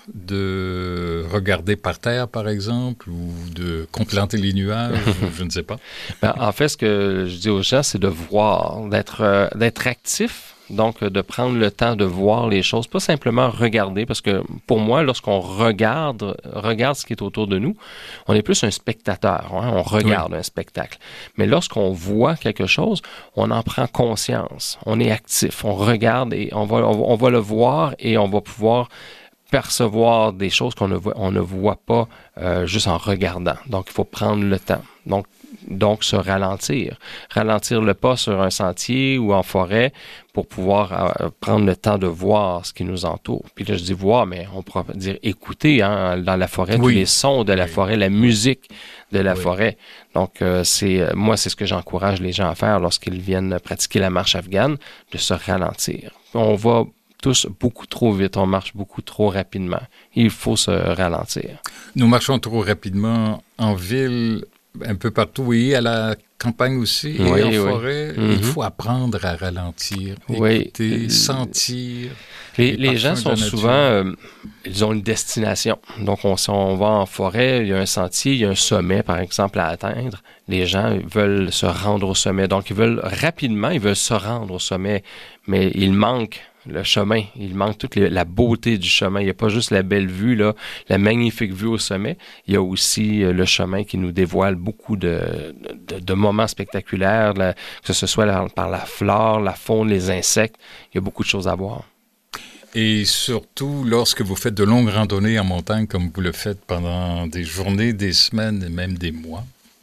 de regarder par terre, par exemple, ou de contempler les nuages, je ne sais pas? Ben, en fait, ce que je dis aux gens, c'est de voir, d'être, euh, d'être actif. Donc, de prendre le temps de voir les choses, pas simplement regarder, parce que pour moi, lorsqu'on regarde, regarde ce qui est autour de nous, on est plus un spectateur, hein? On regarde oui. un spectacle. Mais lorsqu'on voit quelque chose, on en prend conscience, on est actif, on regarde et on va, on, on va le voir et on va pouvoir percevoir des choses qu'on ne voit, on ne voit pas euh, juste en regardant. Donc, il faut prendre le temps. Donc, Donc, se ralentir. Ralentir le pas sur un sentier ou en forêt pour pouvoir euh, prendre le temps de voir ce qui nous entoure. Puis là, je dis voir, mais on pourrait dire écouter hein, dans la forêt, oui. tous les sons de la oui. forêt, la musique de la oui. forêt. Donc, euh, c'est moi, c'est ce que j'encourage les gens à faire lorsqu'ils viennent pratiquer la marche afghane, de se ralentir. On va tous beaucoup trop vite, on marche beaucoup trop rapidement. Il faut se ralentir. Nous marchons trop rapidement en ville, un peu partout, oui, à la campagne aussi, et oui, en oui. forêt. Mm-hmm. Il faut apprendre à ralentir, écouter, oui. sentir. Les, les gens sont souvent, euh, ils ont une destination. Donc, on, si on va en forêt, il y a un sentier, il y a un sommet, par exemple, à atteindre. Les gens veulent se rendre au sommet. Donc, ils veulent rapidement, ils veulent se rendre au sommet, mais il manque le chemin. Il manque toute les, la beauté du chemin. Il n'y a pas juste la belle vue, là, la magnifique vue au sommet. Il y a aussi euh, le chemin qui nous dévoile beaucoup de, de, de moments spectaculaires, la, que ce soit la, par la flore, la faune, les insectes. Il y a beaucoup de choses à voir. Et surtout, lorsque vous faites de longues randonnées en montagne, comme vous le faites pendant des journées, des semaines et même des mois.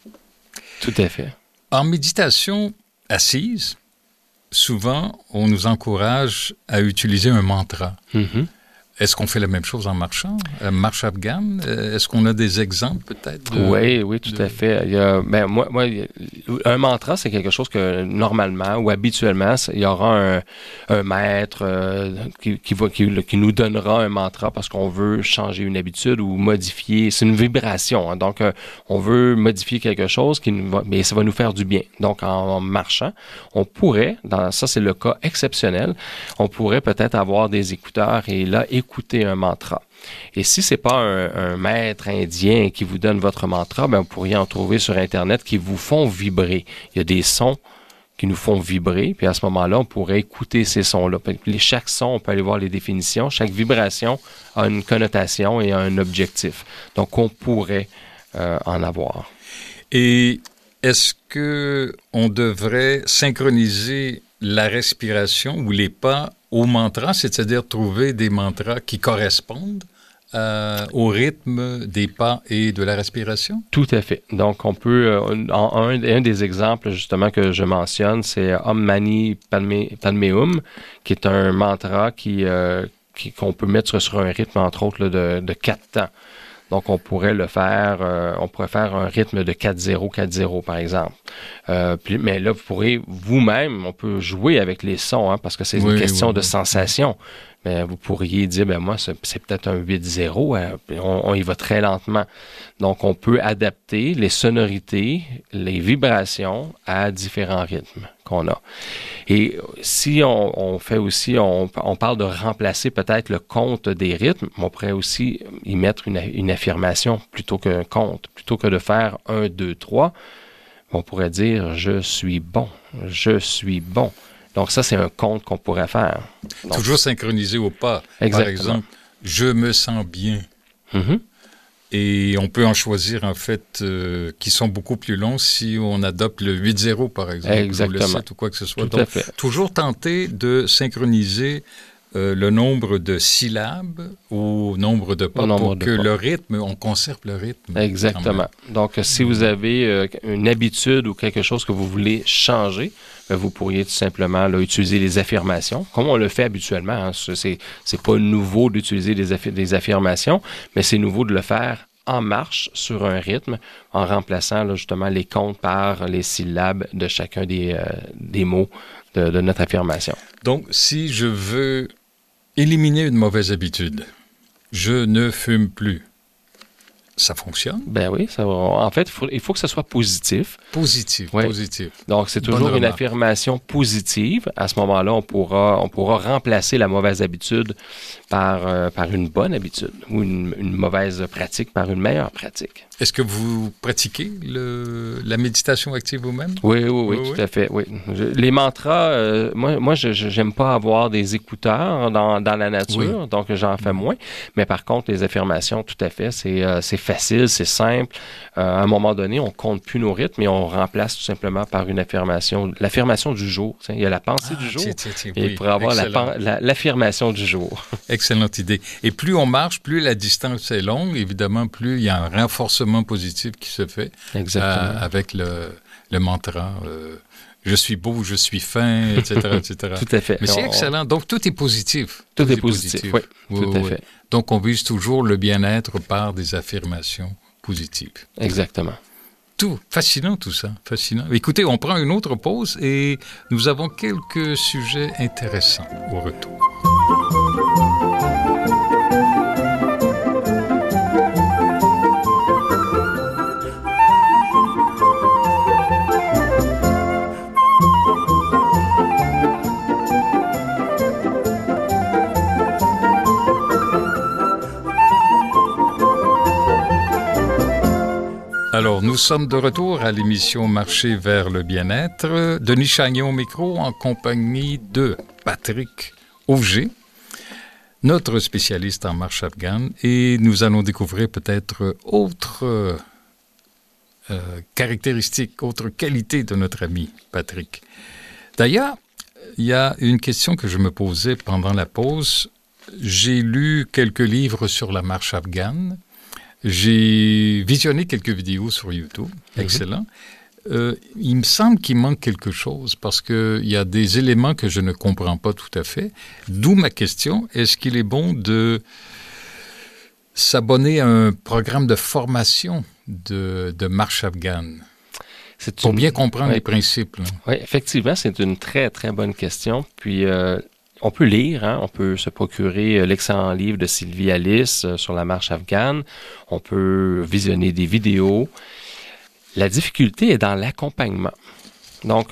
Tout à fait. En méditation assise, souvent, on nous encourage à utiliser un mantra. Mm-hmm. Est-ce qu'on fait la même chose en marchant? La marche afghane? Est-ce qu'on a des exemples peut-être? De, oui, oui, tout de... à fait. Il y a, ben, moi, moi, un mantra, c'est quelque chose que normalement ou habituellement, il y aura un, un maître euh, qui, qui, va, qui, qui nous donnera un mantra parce qu'on veut changer une habitude ou modifier. C'est une vibration. Hein, donc, euh, on veut modifier quelque chose, qui nous va, mais ça va nous faire du bien. Donc, en, en marchant, on pourrait, dans ça c'est le cas exceptionnel, on pourrait peut-être avoir des écouteurs et là, écouter un mantra. Et si c'est pas un, un maître indien qui vous donne votre mantra, ben vous pourriez en trouver sur Internet qui vous font vibrer. Il y a des sons qui nous font vibrer, puis à ce moment-là, on pourrait écouter ces sons-là. Chaque son, on peut aller voir les définitions. Chaque vibration a une connotation et un objectif. Donc, on pourrait euh, en avoir. Et est-ce que on devrait synchroniser la respiration ou les pas au mantra, c'est-à-dire trouver des mantras qui correspondent euh, au rythme des pas et de la respiration? Tout à fait. Donc, on peut, euh, en, un, un des exemples justement que je mentionne, c'est Om Mani Padme, Padme Hum, qui est un mantra qui, euh, qui, qu'on peut mettre sur un rythme, entre autres, là, de, de quatre temps. Donc, on pourrait le faire, euh, on pourrait faire un rythme de quatre zéro quatre zéro, par exemple. Euh, puis, mais là, vous pourrez vous-même, on peut jouer avec les sons, hein, parce que c'est oui, une question oui, de oui. sensation. Mais vous pourriez dire, ben moi, c'est, c'est peut-être un huit zéro, hein, on, on y va très lentement. Donc, on peut adapter les sonorités, les vibrations à différents rythmes qu'on a. Et si on, on fait aussi, on, on parle de remplacer peut-être le compte des rythmes, on pourrait aussi y mettre une, une affirmation plutôt qu'un compte. Plutôt que de faire un, deux, trois, on pourrait dire « je suis bon, je suis bon ». Donc ça, c'est un compte qu'on pourrait faire. Donc, toujours synchronisé au pas. Exactement. Par exemple, « je me sens bien mm-hmm. ». Et on peut en choisir, en fait, euh, qui sont beaucoup plus longs si on adopte le huit zéro, par exemple, exactement. ou le sept ou quoi que ce soit. Tout Donc, à fait. Toujours tenter de synchroniser euh, le nombre de syllabes au nombre de pas nombre pour de que pas. Le rythme, on conserve le rythme. Exactement. Donc, si vous avez euh, une habitude ou quelque chose que vous voulez changer, ben, vous pourriez tout simplement là, utiliser les affirmations, comme on le fait habituellement. Hein. C'est, c'est pas nouveau d'utiliser des, affi- des affirmations, mais c'est nouveau de le faire en marche sur un rythme, en remplaçant là, justement les comptes par les syllabes de chacun des, euh, des mots de, de notre affirmation. Donc, si je veux éliminer une mauvaise habitude, je ne fume plus. ça fonctionne. Ben oui, ça va. En fait, il faut, il faut que ce soit positif. Positif, ouais. positif. Donc, c'est toujours Bonne une remarque. affirmation positive. À ce moment-là, on pourra, on pourra remplacer la mauvaise habitude par, euh, par une bonne habitude ou une, une mauvaise pratique par une meilleure pratique. Est-ce que vous pratiquez le, la méditation active vous-même? Oui, oui, oui, Oui, tout oui. à fait. Oui. Je- les mantras, euh, moi, moi je j'aime pas avoir des écouteurs dans, dans la nature, Oui. donc j'en fais moins. Mais par contre, les affirmations, tout à fait, c'est euh, c'est facile, c'est simple. Euh, à un moment donné, on compte plus nos rythmes et on remplace tout simplement par une affirmation, l'affirmation du jour. T'sais. Il y a la pensée Ah, du jour tiens, tiens, tiens, et oui, il pourrait avoir la, excellent. pen- la- l'affirmation du jour. Excellente idée. Et plus on marche, plus la distance est longue, évidemment, plus il y a un renforcement positif qui se fait Exactement. euh, avec le, le mantra euh, « je suis beau, je suis fin », et cetera, et cetera. Tout à fait. Mais c'est On- excellent. Donc, tout est positif. Tout est positif, oui, tout à fait. Donc, on vise toujours le bien-être par des affirmations positives. Exactement. Tout. Fascinant, tout ça. Fascinant. Écoutez, on prend une autre pause et nous avons quelques sujets intéressants au retour. Alors, nous sommes de retour à l'émission Marcher vers le bien-être. Denis Chagnon au micro en compagnie de Patrick Auger, notre spécialiste en marche afghane. Et nous allons découvrir peut-être autres euh, caractéristiques, autres qualités de notre ami Patrick. D'ailleurs, il y a une question que je me posais pendant la pause. J'ai lu quelques livres sur la marche afghane. J'ai visionné quelques vidéos sur YouTube. Excellent. Mm-hmm. Euh, il me semble qu'il manque quelque chose parce qu'il y a des éléments que je ne comprends pas tout à fait. D'où ma question, est-ce qu'il est bon de s'abonner à un programme de formation de, de marche afghane? C'est pour une... bien comprendre oui. les principes. Là. Oui, effectivement, c'est une très, très bonne question. Puis... Euh... On peut lire, hein? On peut se procurer l'excellent livre de Sylvie Alice sur la marche afghane. On peut visionner des vidéos. La difficulté est dans l'accompagnement. Donc,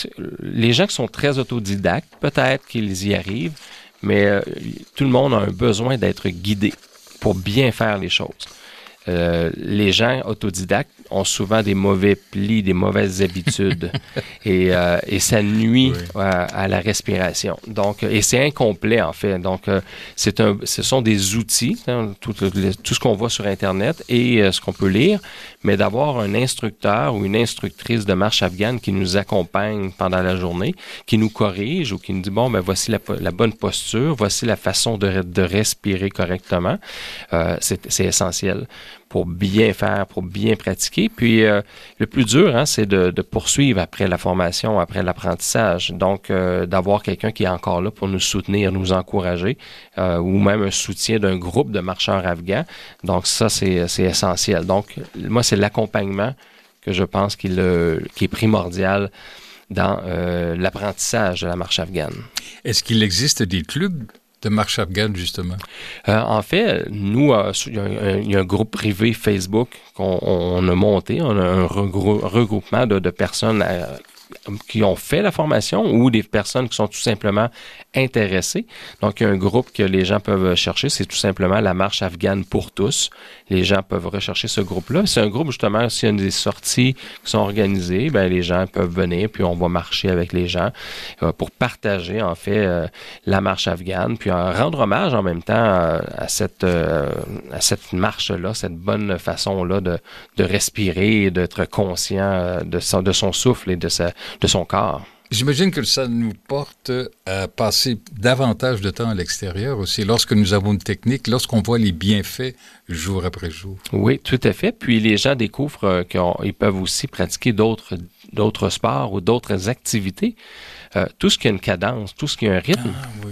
les gens qui sont très autodidactes, peut-être qu'ils y arrivent, mais euh, tout le monde a un besoin d'être guidé pour bien faire les choses. Euh, les gens autodidactes ont souvent des mauvais plis, des mauvaises habitudes et, euh, et ça nuit oui. à, à la respiration. Donc, et c'est incomplet en fait. Donc, euh, c'est un, ce sont des outils, hein, tout, tout ce qu'on voit sur Internet et euh, ce qu'on peut lire, mais d'avoir un instructeur ou une instructrice de marche afghane qui nous accompagne pendant la journée, qui nous corrige ou qui nous dit, bon, ben voici la, la bonne posture, voici la façon de, de respirer correctement, euh, c'est, c'est essentiel pour bien faire, pour bien pratiquer. Puis, euh, le plus dur, hein, c'est de, de poursuivre après la formation, après l'apprentissage. Donc, euh, d'avoir quelqu'un qui est encore là pour nous soutenir, nous encourager, euh, ou même un soutien d'un groupe de marcheurs afghans. Donc, ça, c'est, c'est essentiel. Donc, moi, c'est l'accompagnement que je pense qu'il, euh, qui est primordial dans euh, l'apprentissage de la marche afghane. Est-ce qu'il existe des clubs de marche afghane, justement? Euh, en fait, nous, euh, il y a un, il y a un groupe privé Facebook qu'on on a monté. On a un regrou- regroupement de, de personnes euh, qui ont fait la formation ou des personnes qui sont tout simplement intéressées. Donc, il y a un groupe que les gens peuvent chercher. C'est tout simplement la marche afghane pour tous. Les gens peuvent rechercher ce groupe-là. C'est un groupe, justement, s'il y a des sorties qui sont organisées, ben les gens peuvent venir, puis on va marcher avec les gens euh, pour partager, en fait, euh, la marche afghane, puis euh, rendre hommage en même temps euh, à cette, euh, à cette marche-là, cette bonne façon-là de, de respirer et d'être conscient euh, de, son, de son souffle et de, sa, de son corps. J'imagine que ça nous porte à passer davantage de temps à l'extérieur aussi, lorsque nous avons une technique, lorsqu'on voit les bienfaits jour après jour. Oui, tout à fait. Puis les gens découvrent qu'ils peuvent aussi pratiquer d'autres, d'autres sports ou d'autres activités. Euh, tout ce qui a une cadence, tout ce qui a un rythme, ah, oui, oui, oui.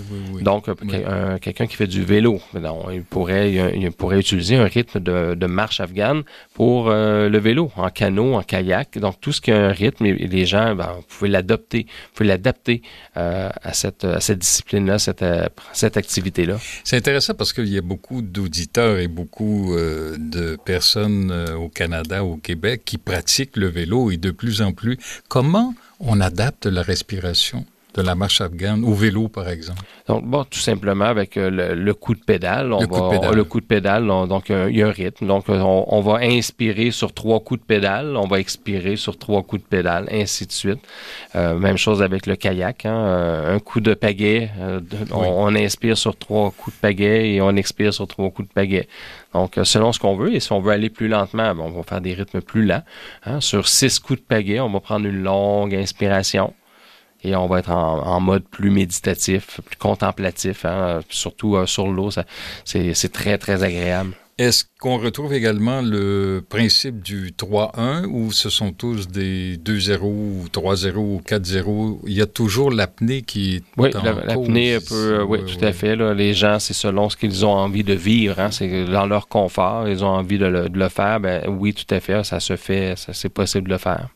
Donc, oui. un, quelqu'un qui fait du vélo, non, il, pourrait, il, il pourrait utiliser un rythme de, de marche afghane pour euh, le vélo, en canot, en kayak. Donc, tout ce qui a un rythme, les gens, ben, vous pouvez l'adopter, vous pouvez l'adapter euh, à, cette, à cette discipline-là, cette, cette activité-là. C'est intéressant parce qu'il y a beaucoup d'auditeurs et beaucoup euh, de personnes euh, au Canada, au Québec, qui pratiquent le vélo et de plus en plus. Comment on adapte la respiration de la marche afghane au vélo, par exemple? Donc, bon, tout simplement avec euh, le, le coup de pédale. On le, va, coup de pédale. On, le coup de pédale. On, donc, euh, il y a un rythme. Donc, on, on va inspirer sur trois coups de pédale. On va expirer sur trois coups de pédale, ainsi de suite. Euh, même chose avec le kayak. Hein, euh, un coup de pagaie. Euh, on, oui. on inspire sur trois coups de pagaie et on expire sur trois coups de pagaie. Donc, euh, selon ce qu'on veut. Et si on veut aller plus lentement, ben, on va faire des rythmes plus lents. Hein. Sur six coups de pagaie, on va prendre une longue inspiration. Et on va être en, en mode plus méditatif, plus contemplatif, hein, surtout euh, sur l'eau, ça, c'est, c'est très, très agréable. Est-ce qu'on retrouve également le principe du trois un ou ce sont tous des deux zéro ou trois zéro ou quatre zéro? Il y a toujours l'apnée qui est oui, en la, cause. l'apnée peut, oui, oui, tout à fait. Là, les gens, c'est selon ce qu'ils ont envie de vivre. Hein, c'est dans leur confort, ils ont envie de le, de le faire. Ben, oui, tout à fait, ça se fait, ça, c'est possible de le faire.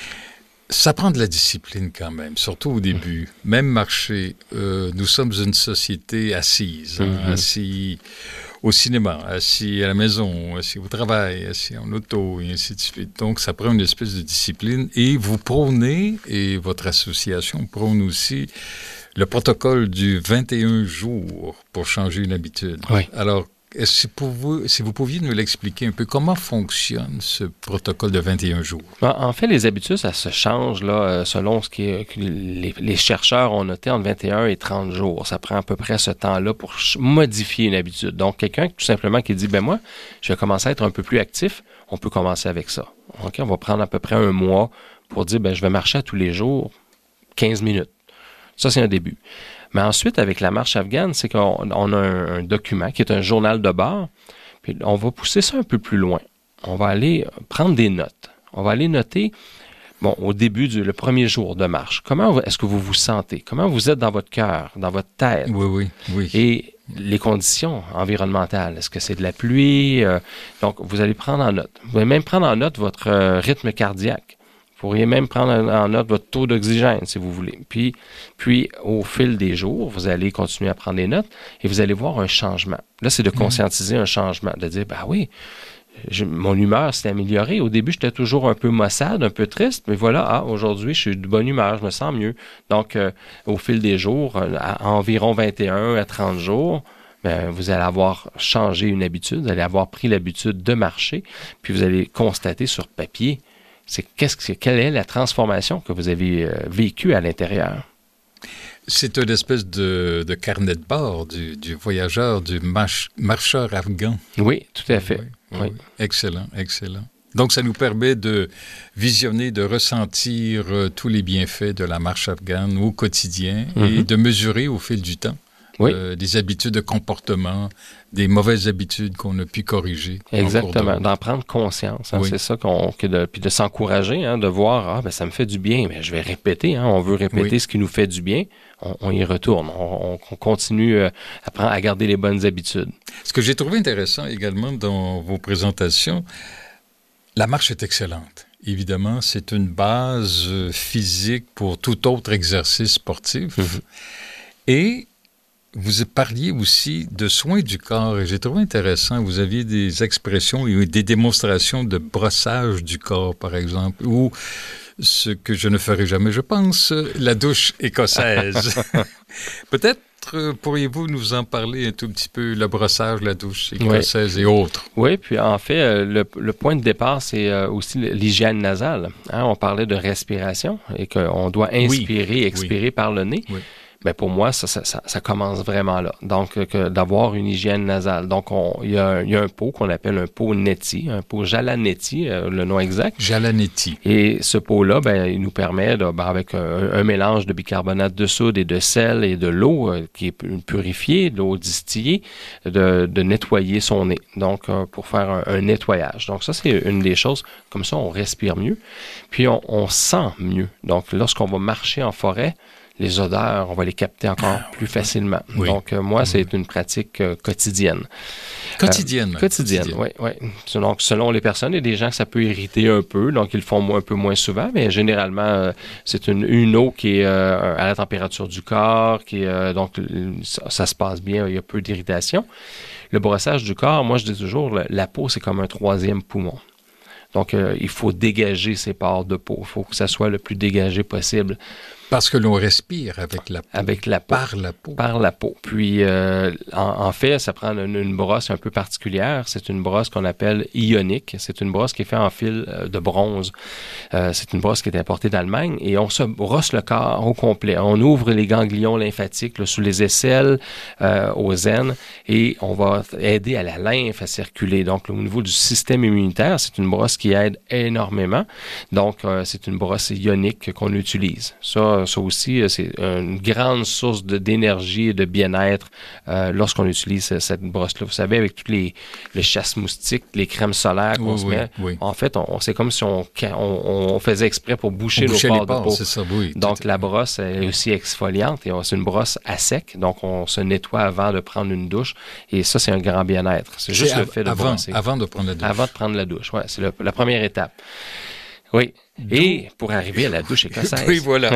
Ça prend de la discipline quand même, surtout au début. Mmh. Même marcher, euh, nous sommes une société assise, hein, mmh. assis au cinéma, assis à la maison, assis au travail, assis en auto, et ainsi de suite. Donc, ça prend une espèce de discipline. Et vous prônez, et votre association prône aussi, le protocole du vingt et un jours pour changer une habitude. Oui. Alors, est-ce pour vous, si vous pouviez nous l'expliquer un peu, comment fonctionne ce protocole de vingt et un jours? En fait, les habitudes, ça se change là, selon ce qui est, que les, les chercheurs ont noté entre vingt et un et trente jours. Ça prend à peu près ce temps-là pour modifier une habitude. Donc, quelqu'un tout simplement qui dit, ben moi, je vais commencer à être un peu plus actif, on peut commencer avec ça. Okay? On va prendre à peu près un mois pour dire, ben je vais marcher à tous les jours quinze minutes. Ça, c'est un début. Mais ensuite, avec la marche afghane, c'est qu'on on a un, un document qui est un journal de bord. Puis on va pousser ça un peu plus loin. On va aller prendre des notes. On va aller noter, bon, au début du le premier jour de marche, comment est-ce que vous vous sentez? Comment vous êtes dans votre cœur, dans votre tête? Oui, oui, oui. Et les conditions environnementales. Est-ce que c'est de la pluie? Euh, donc, vous allez prendre en note. Vous allez même prendre en note votre euh, rythme cardiaque. Vous pourriez même prendre en note votre taux d'oxygène, si vous voulez. Puis, puis, au fil des jours, vous allez continuer à prendre des notes et vous allez voir un changement. Là, c'est de conscientiser mmh. un changement, de dire, ben oui, je, mon humeur s'est améliorée. Au début, j'étais toujours un peu maussade, un peu triste, mais voilà, ah, aujourd'hui, je suis de bonne humeur, je me sens mieux. Donc, euh, au fil des jours, à environ vingt et un à trente jours, ben, vous allez avoir changé une habitude, vous allez avoir pris l'habitude de marcher, puis vous allez constater sur papier, c'est qu'est-ce que quelle est la transformation que vous avez euh, vécue à l'intérieur. C'est une espèce de, de carnet de bord du, du voyageur, du marche, marcheur afghan. Oui, tout à fait. Oui, oui, oui. Oui. Excellent, excellent. Donc, ça nous permet de visionner, de ressentir euh, tous les bienfaits de la marche afghane au quotidien mm-hmm. et de mesurer au fil du temps oui. euh, des habitudes de comportement, des mauvaises habitudes qu'on a pu corriger. Exactement, d'en prendre conscience. Hein, oui. C'est ça qu'on... Que de, puis de s'encourager, hein, de voir, ah, ben ça me fait du bien, mais je vais répéter. Hein, on veut répéter oui. ce qui nous fait du bien. On, on y retourne. On, on continue à, prendre, à garder les bonnes habitudes. Ce que j'ai trouvé intéressant également dans vos présentations, la marche est excellente. Évidemment, c'est une base physique pour tout autre exercice sportif. Mm-hmm. Et vous parliez aussi de soins du corps et j'ai trouvé intéressant, vous aviez des expressions et des démonstrations de brossage du corps, par exemple, ou ce que je ne ferai jamais, je pense, la douche écossaise. Peut-être pourriez-vous nous en parler un tout petit peu, le brossage, la douche écossaise oui. et autres? Oui, puis en fait, le, le point de départ, c'est aussi l'hygiène nasale. Hein, on parlait de respiration et qu'on doit inspirer oui. et expirer oui. par le nez. Oui. Ben pour moi, ça, ça, ça, ça commence vraiment là. Donc, que, d'avoir une hygiène nasale. Donc, il y, y a un pot qu'on appelle un pot neti, un pot Jala-Neti, euh, le nom exact. Jala-Neti. Et ce pot-là, ben, il nous permet, de, ben, avec un, un mélange de bicarbonate de soude et de sel et de l'eau euh, qui est purifiée, de l'eau distillée, de, de nettoyer son nez. Donc, euh, pour faire un, un nettoyage. Donc, ça, c'est une des choses. Comme ça, on respire mieux. Puis, on, on sent mieux. Donc, lorsqu'on va marcher en forêt, les odeurs, on va les capter encore plus facilement. Oui. Donc, euh, moi, c'est une pratique euh, quotidienne. Quotidienne? Euh, quotidienne, oui. oui. Donc, selon les personnes, il y a des gens que ça peut irriter un peu, donc ils le font un peu moins souvent, mais généralement, euh, c'est une, une eau qui est euh, à la température du corps, qui est, euh, donc ça, ça se passe bien, il y a peu d'irritation. Le brossage du corps, moi, je dis toujours, la, la peau, c'est comme un troisième poumon. Donc, euh, il faut dégager ses pores de peau. Il faut que ça soit le plus dégagé possible. Parce que l'on respire avec la peau. Avec la peau. Par la peau. Par la peau. Puis, euh, en, en fait, ça prend une, une brosse un peu particulière. C'est une brosse qu'on appelle ionique. C'est une brosse qui est faite en fil de bronze. Euh, c'est une brosse qui est importée d'Allemagne et on se brosse le corps au complet. On ouvre les ganglions lymphatiques là, sous les aisselles, euh, aux aines et on va aider à la lymphe à circuler. Donc, au niveau du système immunitaire, c'est une brosse qui aide énormément. Donc, euh, c'est une brosse ionique qu'on utilise. Ça, Ça aussi, c'est une grande source de, d'énergie et de bien-être euh, lorsqu'on utilise cette brosse-là. Vous savez, avec tous les, les chasses-moustiques, les crèmes solaires qu'on oui, se oui, met, oui. en fait, on, c'est comme si on, on, on faisait exprès pour boucher on nos pores pores, de peau. C'est ça, oui, donc, la brosse est aussi exfoliante et c'est une brosse à sec. Donc, on se nettoie avant de prendre une douche et ça, c'est un grand bien-être. C'est, c'est juste av- le fait de avant, brosser. Avant de prendre la douche. Avant de prendre la douche, oui. C'est le, la première étape. Oui. Et pour arriver à la douche écossaise. Oui, voilà.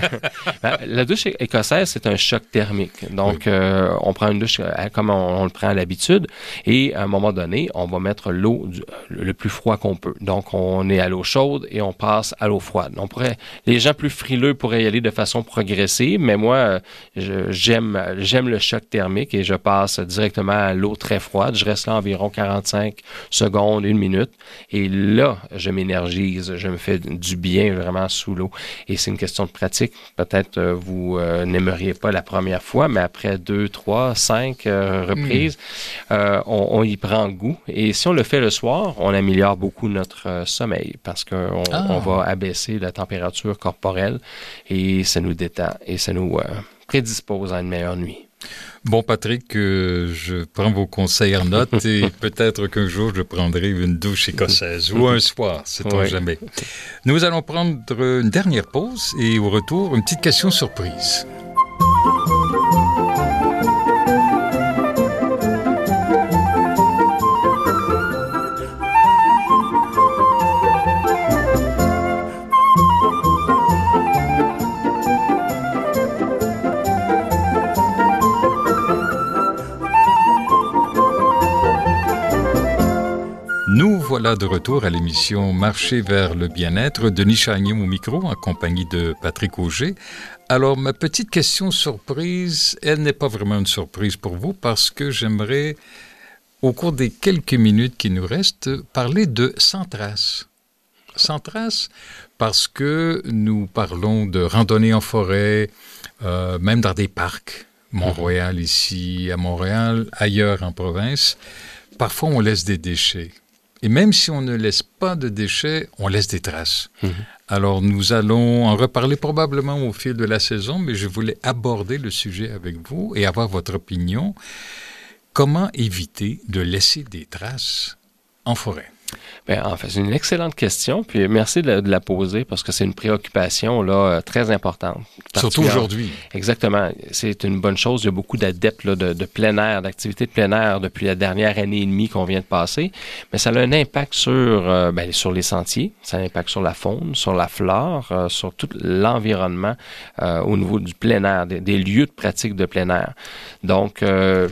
La douche écossaise, c'est un choc thermique. Donc, oui. euh, on prend une douche comme on, on le prend à l'habitude et à un moment donné, on va mettre l'eau du, le plus froid qu'on peut. Donc, on est à l'eau chaude et on passe à l'eau froide. On pourrait, les gens plus frileux pourraient y aller de façon progressive, mais moi, je, j'aime, j'aime le choc thermique et je passe directement à l'eau très froide. Je reste là environ quarante-cinq secondes, une minute. Et là, je m'énergise, je me fais du bien vraiment sous l'eau. Et c'est une question de pratique. Peut-être euh, vous euh, n'aimeriez pas la première fois, mais après deux, trois, cinq euh, reprises, mm. euh, on, on y prend goût. Et si on le fait le soir, on améliore beaucoup notre euh, sommeil parce qu'on ah. on va abaisser la température corporelle et ça nous détend et ça nous euh, prédispose à une meilleure nuit. Bon, Patrick, euh, je prends vos conseils en note et peut-être qu'un jour, je prendrai une douche écossaise ou un soir, sait-on oui. jamais. Nous allons prendre une dernière pause et au retour, une petite question surprise. Nous voilà de retour à l'émission Marcher vers le bien-être. Denis Chagnon au micro, en compagnie de Patrick Auger. Alors, ma petite question surprise, elle n'est pas vraiment une surprise pour vous parce que j'aimerais, au cours des quelques minutes qui nous restent, parler de Sans Trace. Sans Trace parce que nous parlons de randonnée en forêt, euh, même dans des parcs. Mont-Royal ici, à Montréal, ailleurs en province. Parfois, on laisse des déchets. Et même si on ne laisse pas de déchets, on laisse des traces. Mmh. Alors, nous allons en reparler probablement au fil de la saison, mais je voulais aborder le sujet avec vous et avoir votre opinion. Comment éviter de laisser des traces en forêt? Bien, en fait, c'est une excellente question, puis merci de la, de la poser parce que c'est une préoccupation là, très importante. Surtout aujourd'hui. Exactement. C'est une bonne chose. Il y a beaucoup d'adeptes là, de, de plein air, d'activités de plein air depuis la dernière année et demie qu'on vient de passer, mais ça a un impact sur, euh, bien, sur les sentiers, ça a un impact sur la faune, sur la flore, euh, sur tout l'environnement euh, au niveau du plein air, des, des lieux de pratique de plein air. Donc, euh,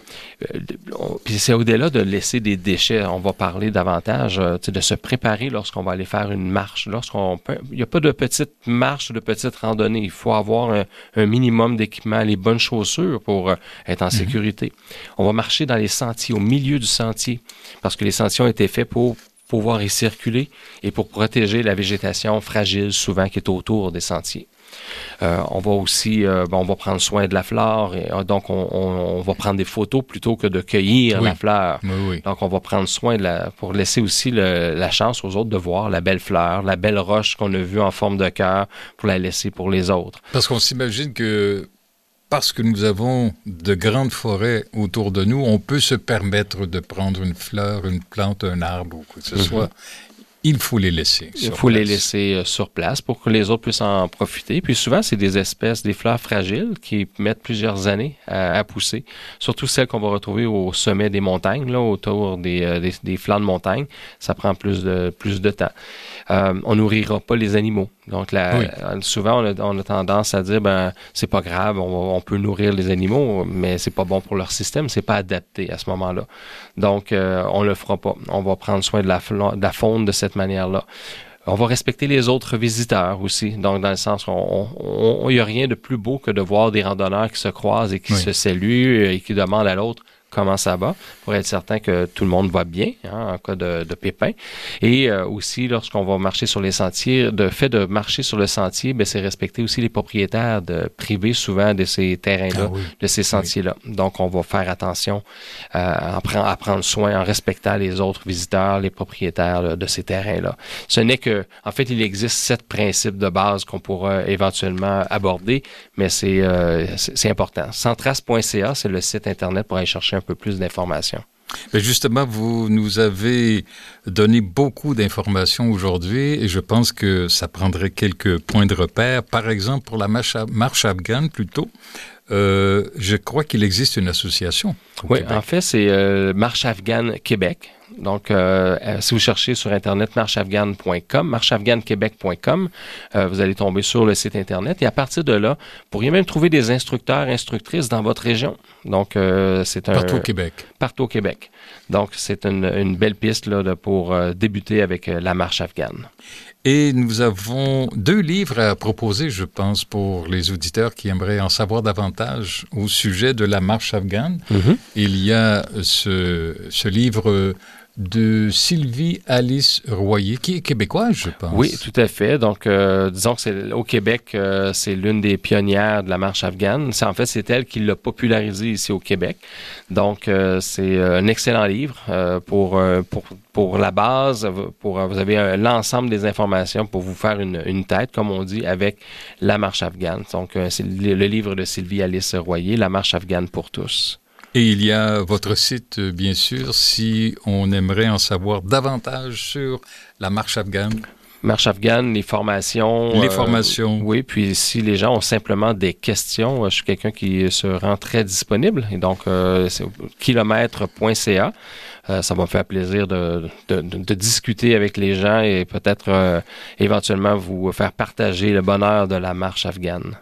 on, puis c'est au-delà de laisser des déchets, on va parler davantage euh, de se préparer lorsqu'on va aller faire une marche. Lorsqu'on peut, il n'y a pas de petite marche ou de petite randonnée. Il faut avoir un, un minimum d'équipement, les bonnes chaussures pour euh, être en mm-hmm. sécurité. On va marcher dans les sentiers, au milieu du sentier, parce que les sentiers ont été faits pour pouvoir y circuler et pour protéger la végétation fragile souvent qui est autour des sentiers. Euh, on va aussi, euh, bon, on va prendre soin de la flore, et, euh, donc on, on, on va prendre des photos plutôt que de cueillir oui. la fleur. Oui, oui. Donc on va prendre soin de la, pour laisser aussi le, la chance aux autres de voir la belle fleur, la belle roche qu'on a vue en forme de cœur, pour la laisser pour les autres. Parce qu'on s'imagine que parce que nous avons de grandes forêts autour de nous, on peut se permettre de prendre une fleur, une plante, un arbre ou quoi que ce mm-hmm. soit. il faut les laisser. Il faut place. les laisser euh, sur place pour que les autres puissent en profiter. Puis souvent, c'est des espèces, des fleurs fragiles qui mettent plusieurs années à, à pousser. Surtout celles qu'on va retrouver au sommet des montagnes, là, autour des, euh, des, des flancs de montagne. Ça prend plus de, plus de temps. Euh, on nourrira pas les animaux. Donc, la, oui. euh, souvent, on a, on a tendance à dire, ben, c'est pas grave, on, on peut nourrir les animaux, mais c'est pas bon pour leur système, c'est pas adapté à ce moment-là. Donc, euh, on le fera pas. On va prendre soin de la, de la faune de cette manière-là. On va respecter les autres visiteurs aussi. Donc, dans le sens, il n'y a rien de plus beau que de voir des randonneurs qui se croisent et qui oui. se saluent et qui demandent à l'autre comment ça va, pour être certain que tout le monde va bien, hein, en cas de, de pépin. Et euh, aussi, lorsqu'on va marcher sur les sentiers, de fait de marcher sur le sentier, ben, c'est respecter aussi les propriétaires de, privés souvent de ces terrains-là, ah oui. de ces sentiers-là. Oui. Donc, on va faire attention euh, à, prendre, à prendre soin en respectant les autres visiteurs, les propriétaires là, de ces terrains-là. Ce n'est que, en fait, il existe sept principes de base qu'on pourra éventuellement aborder, mais c'est, euh, c'est, c'est important. Centrace point c a, c'est le site Internet pour aller chercher un peu plus d'informations. Mais justement, vous nous avez donné beaucoup d'informations aujourd'hui et je pense que ça prendrait quelques points de repère. Par exemple, pour la marche, marche afghane, plutôt, euh, je crois qu'il existe une association. Oui, Québec. En fait, c'est euh, Marche Afghane Québec. Donc, euh, si vous cherchez sur Internet marche afghane point com, marche afghane québec point com, euh, vous allez tomber sur le site Internet. Et à partir de là, vous pourriez même trouver des instructeurs, instructrices dans votre région. Donc, euh, c'est un... Partout au Québec. Partout au Québec. Donc, c'est une, une belle piste là, de, pour euh, débuter avec euh, la marche afghane. Et nous avons deux livres à proposer, je pense, pour les auditeurs qui aimeraient en savoir davantage au sujet de la marche afghane. Mm-hmm. Il y a ce, ce livre de Sylvie Alice Royer, qui est québécoise, je pense. Oui, tout à fait. Donc, euh, disons que c'est, au Québec, euh, c'est l'une des pionnières de la marche afghane. C'est, en fait, c'est elle qui l'a popularisée ici au Québec. Donc, euh, c'est un excellent livre euh, pour, euh, pour, pour la base. Pour, vous avez euh, l'ensemble des informations pour vous faire une, une tête, comme on dit, avec la marche afghane. Donc, euh, c'est le, le livre de Sylvie Alice Royer, La marche afghane pour tous. Et il y a votre site, bien sûr, si on aimerait en savoir davantage sur la marche afghane. Marche afghane, les formations. Les formations. Euh, oui, puis si les gens ont simplement des questions, je suis quelqu'un qui se rend très disponible. Et donc, euh, c'est kilomètre point c a. Euh, ça va me faire plaisir de, de, de, de discuter avec les gens et peut-être euh, éventuellement vous faire partager le bonheur de la marche afghane.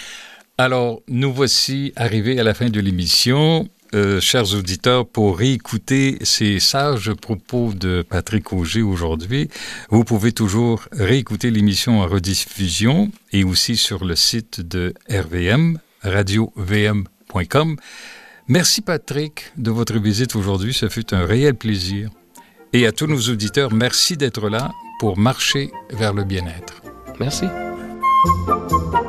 Alors, nous voici arrivés à la fin de l'émission. Euh, chers auditeurs, pour réécouter ces sages propos de Patrick Auger aujourd'hui, vous pouvez toujours réécouter l'émission en rediffusion et aussi sur le site de R V M, radio v m point com. Merci Patrick de votre visite aujourd'hui, ce fut un réel plaisir. Et à tous nos auditeurs, merci d'être là pour marcher vers le bien-être. Merci.